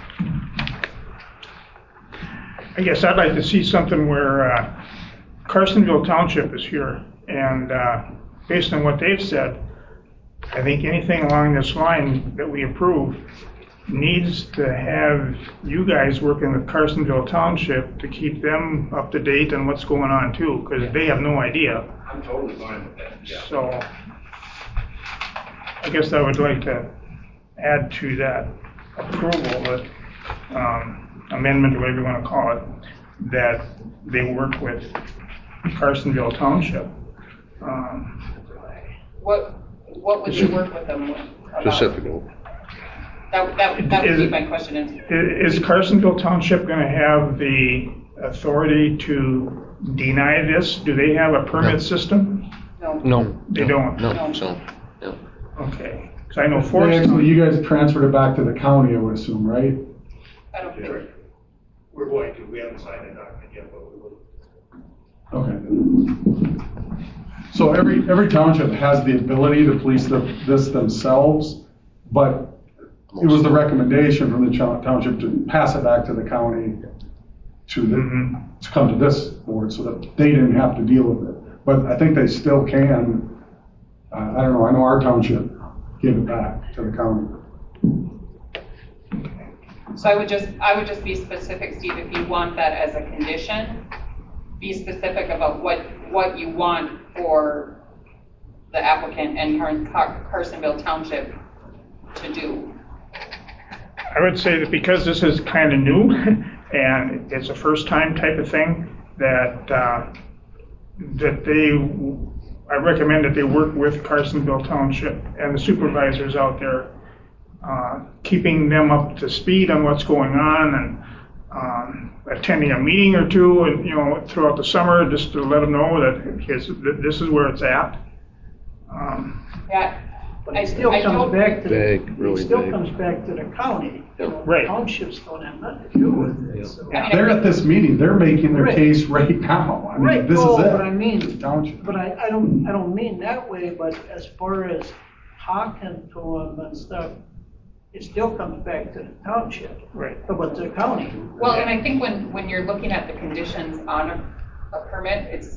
I guess I'd like to see something where uh, Carsonville Township is here, and uh, based on what they've said, I think anything along this line that we approve needs to have you guys working with Carsonville Township to keep them up to date on what's going on too, because they have no idea. I'm totally fine with that. Yeah. So I guess I would like to add to that approval, that um, amendment, or whatever you want to call it, that they work with Carsonville Township. Um, What, what would you work with them about? specifically. That, that, that would be Is- my question. is- Is Carsonville Township going to have the authority to deny this? Do they have a permit system? No. No. They don't? No, so, yeah. Okay. Because I know They Forest actually, you guys transferred it back to the county, I would assume, right? I don't think. We're going to, we haven't signed that document yet, but we will. Okay. So every, every township has the ability to police the, this themselves, but it was the recommendation from the town- township to pass it back to the county to the, to come to this board so that they didn't have to deal with it. But I think they still can, uh, I don't know, I know our township gave it back to the county. So I would just, I would just be specific, Steve, if you want that as a condition, be specific about what, what you want for the applicant and Car- Carsonville Township to do. I would say that because this is kind of new and it's a first time type of thing, that, uh, that they, I recommend that they work with Carsonville Township and the supervisors out there, uh, keeping them up to speed on what's going on and um, attending a meeting or two, and you know, throughout the summer, just to let them know that his, that this is where it's at. Um, Yeah. But it still I comes don't- back to, Vague, the- really it still vague. comes back to the county. You know, Right. Townships don't have nothing to do with it. so- They're at this meeting, they're making their Right. case right now. I mean, Right, this is no, it. but I mean, Township. but I, I don't, I don't mean that way, but as far as talking to them and stuff, it still comes back to the township. Right. But the county. Well, and I think when, when you're looking at the conditions on a, a permit, it's,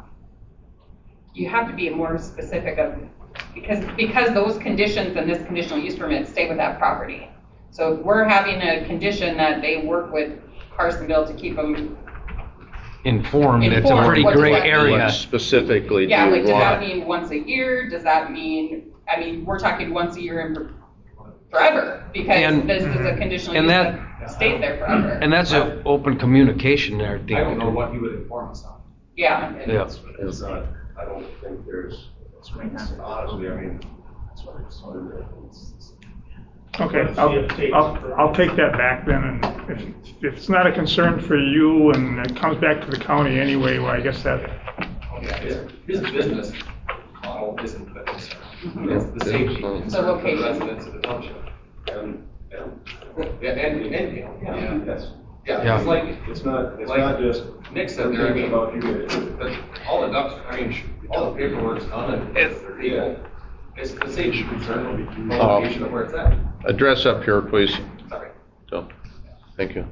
you have to be more specific of, because, because those conditions and this conditional use permit stay with that property. So if we're having a condition that they work with Carsonville to keep them, Informed, it's a Informed, pretty what does gray that mean? area. What specifically do yeah, you like, does that want? mean once a year? Does that mean, I mean, we're talking once a year and for- forever, because And- this is a conditional and use that- that stays there forever. And that's an open communication there. I think. I don't know what you would inform us on. Yeah. Yeah. It's, it's not, I don't think there's, honestly, I mean, that's what it's, it's, Okay, I'll, I'll, I'll take that back then, and if, if it's not a concern for you and it comes back to the county anyway, well, I guess that, Yeah, his, his business model isn't the concern. It's the safety The concern for the location. residents of the township. and, and, Yeah, and, and, yeah, yes. yeah, Yeah. it's like, It's not, it's Like not just, Nick said we're there, I thinking mean, about you guys. the, all the ducks, I mean, all the paperwork's done and it's their people. It's the safety concern, the location of where it's at. Address up here, please. Sorry. So, thank you.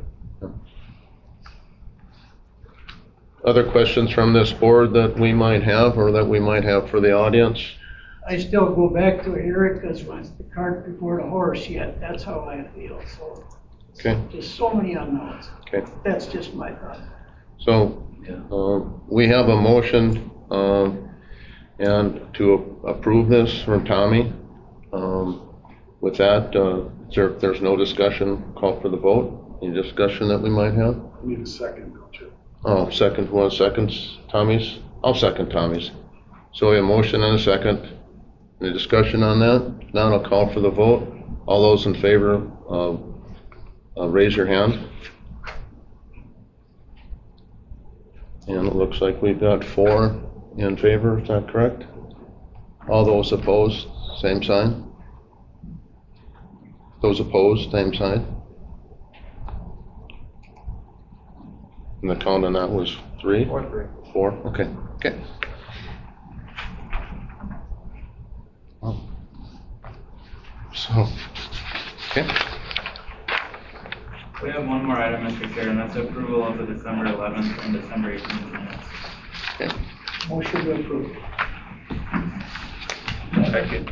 Other questions from this board that we might have or that we might have for the audience? I still go back to Erica's once the cart before the horse yet. That's how I feel. So Okay, just so many unknowns. okay. That's just my thought. So Uh, We have a motion um, and to approve this from Tommy. Um, With that, uh, is there- if there's no discussion, call for the vote. Any discussion that we might have? Need a second, don't you? Oh, second, one seconds, Tommy's? I'll second Tommy's. So we have a motion and a second. Any discussion on that? Now I'll call for the vote. All those in favor, uh, uh, raise your hand. And it looks like we've got four in favor, is that correct? All those opposed, same sign? Those opposed, same sign? And the count on that was three? Four, three. Four, okay, okay. Oh. So, okay. We have one more item, Mister Chair, and that's approval of the December eleventh and December eighteenth minutes. Okay. Motion to approve. Second.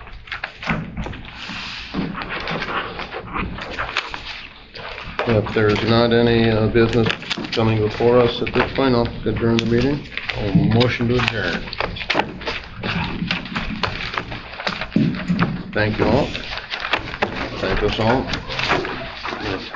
If there's not any uh, business coming before us at this point, I'll adjourn the meeting. Oh, motion to adjourn. Thank you all. Thank us all.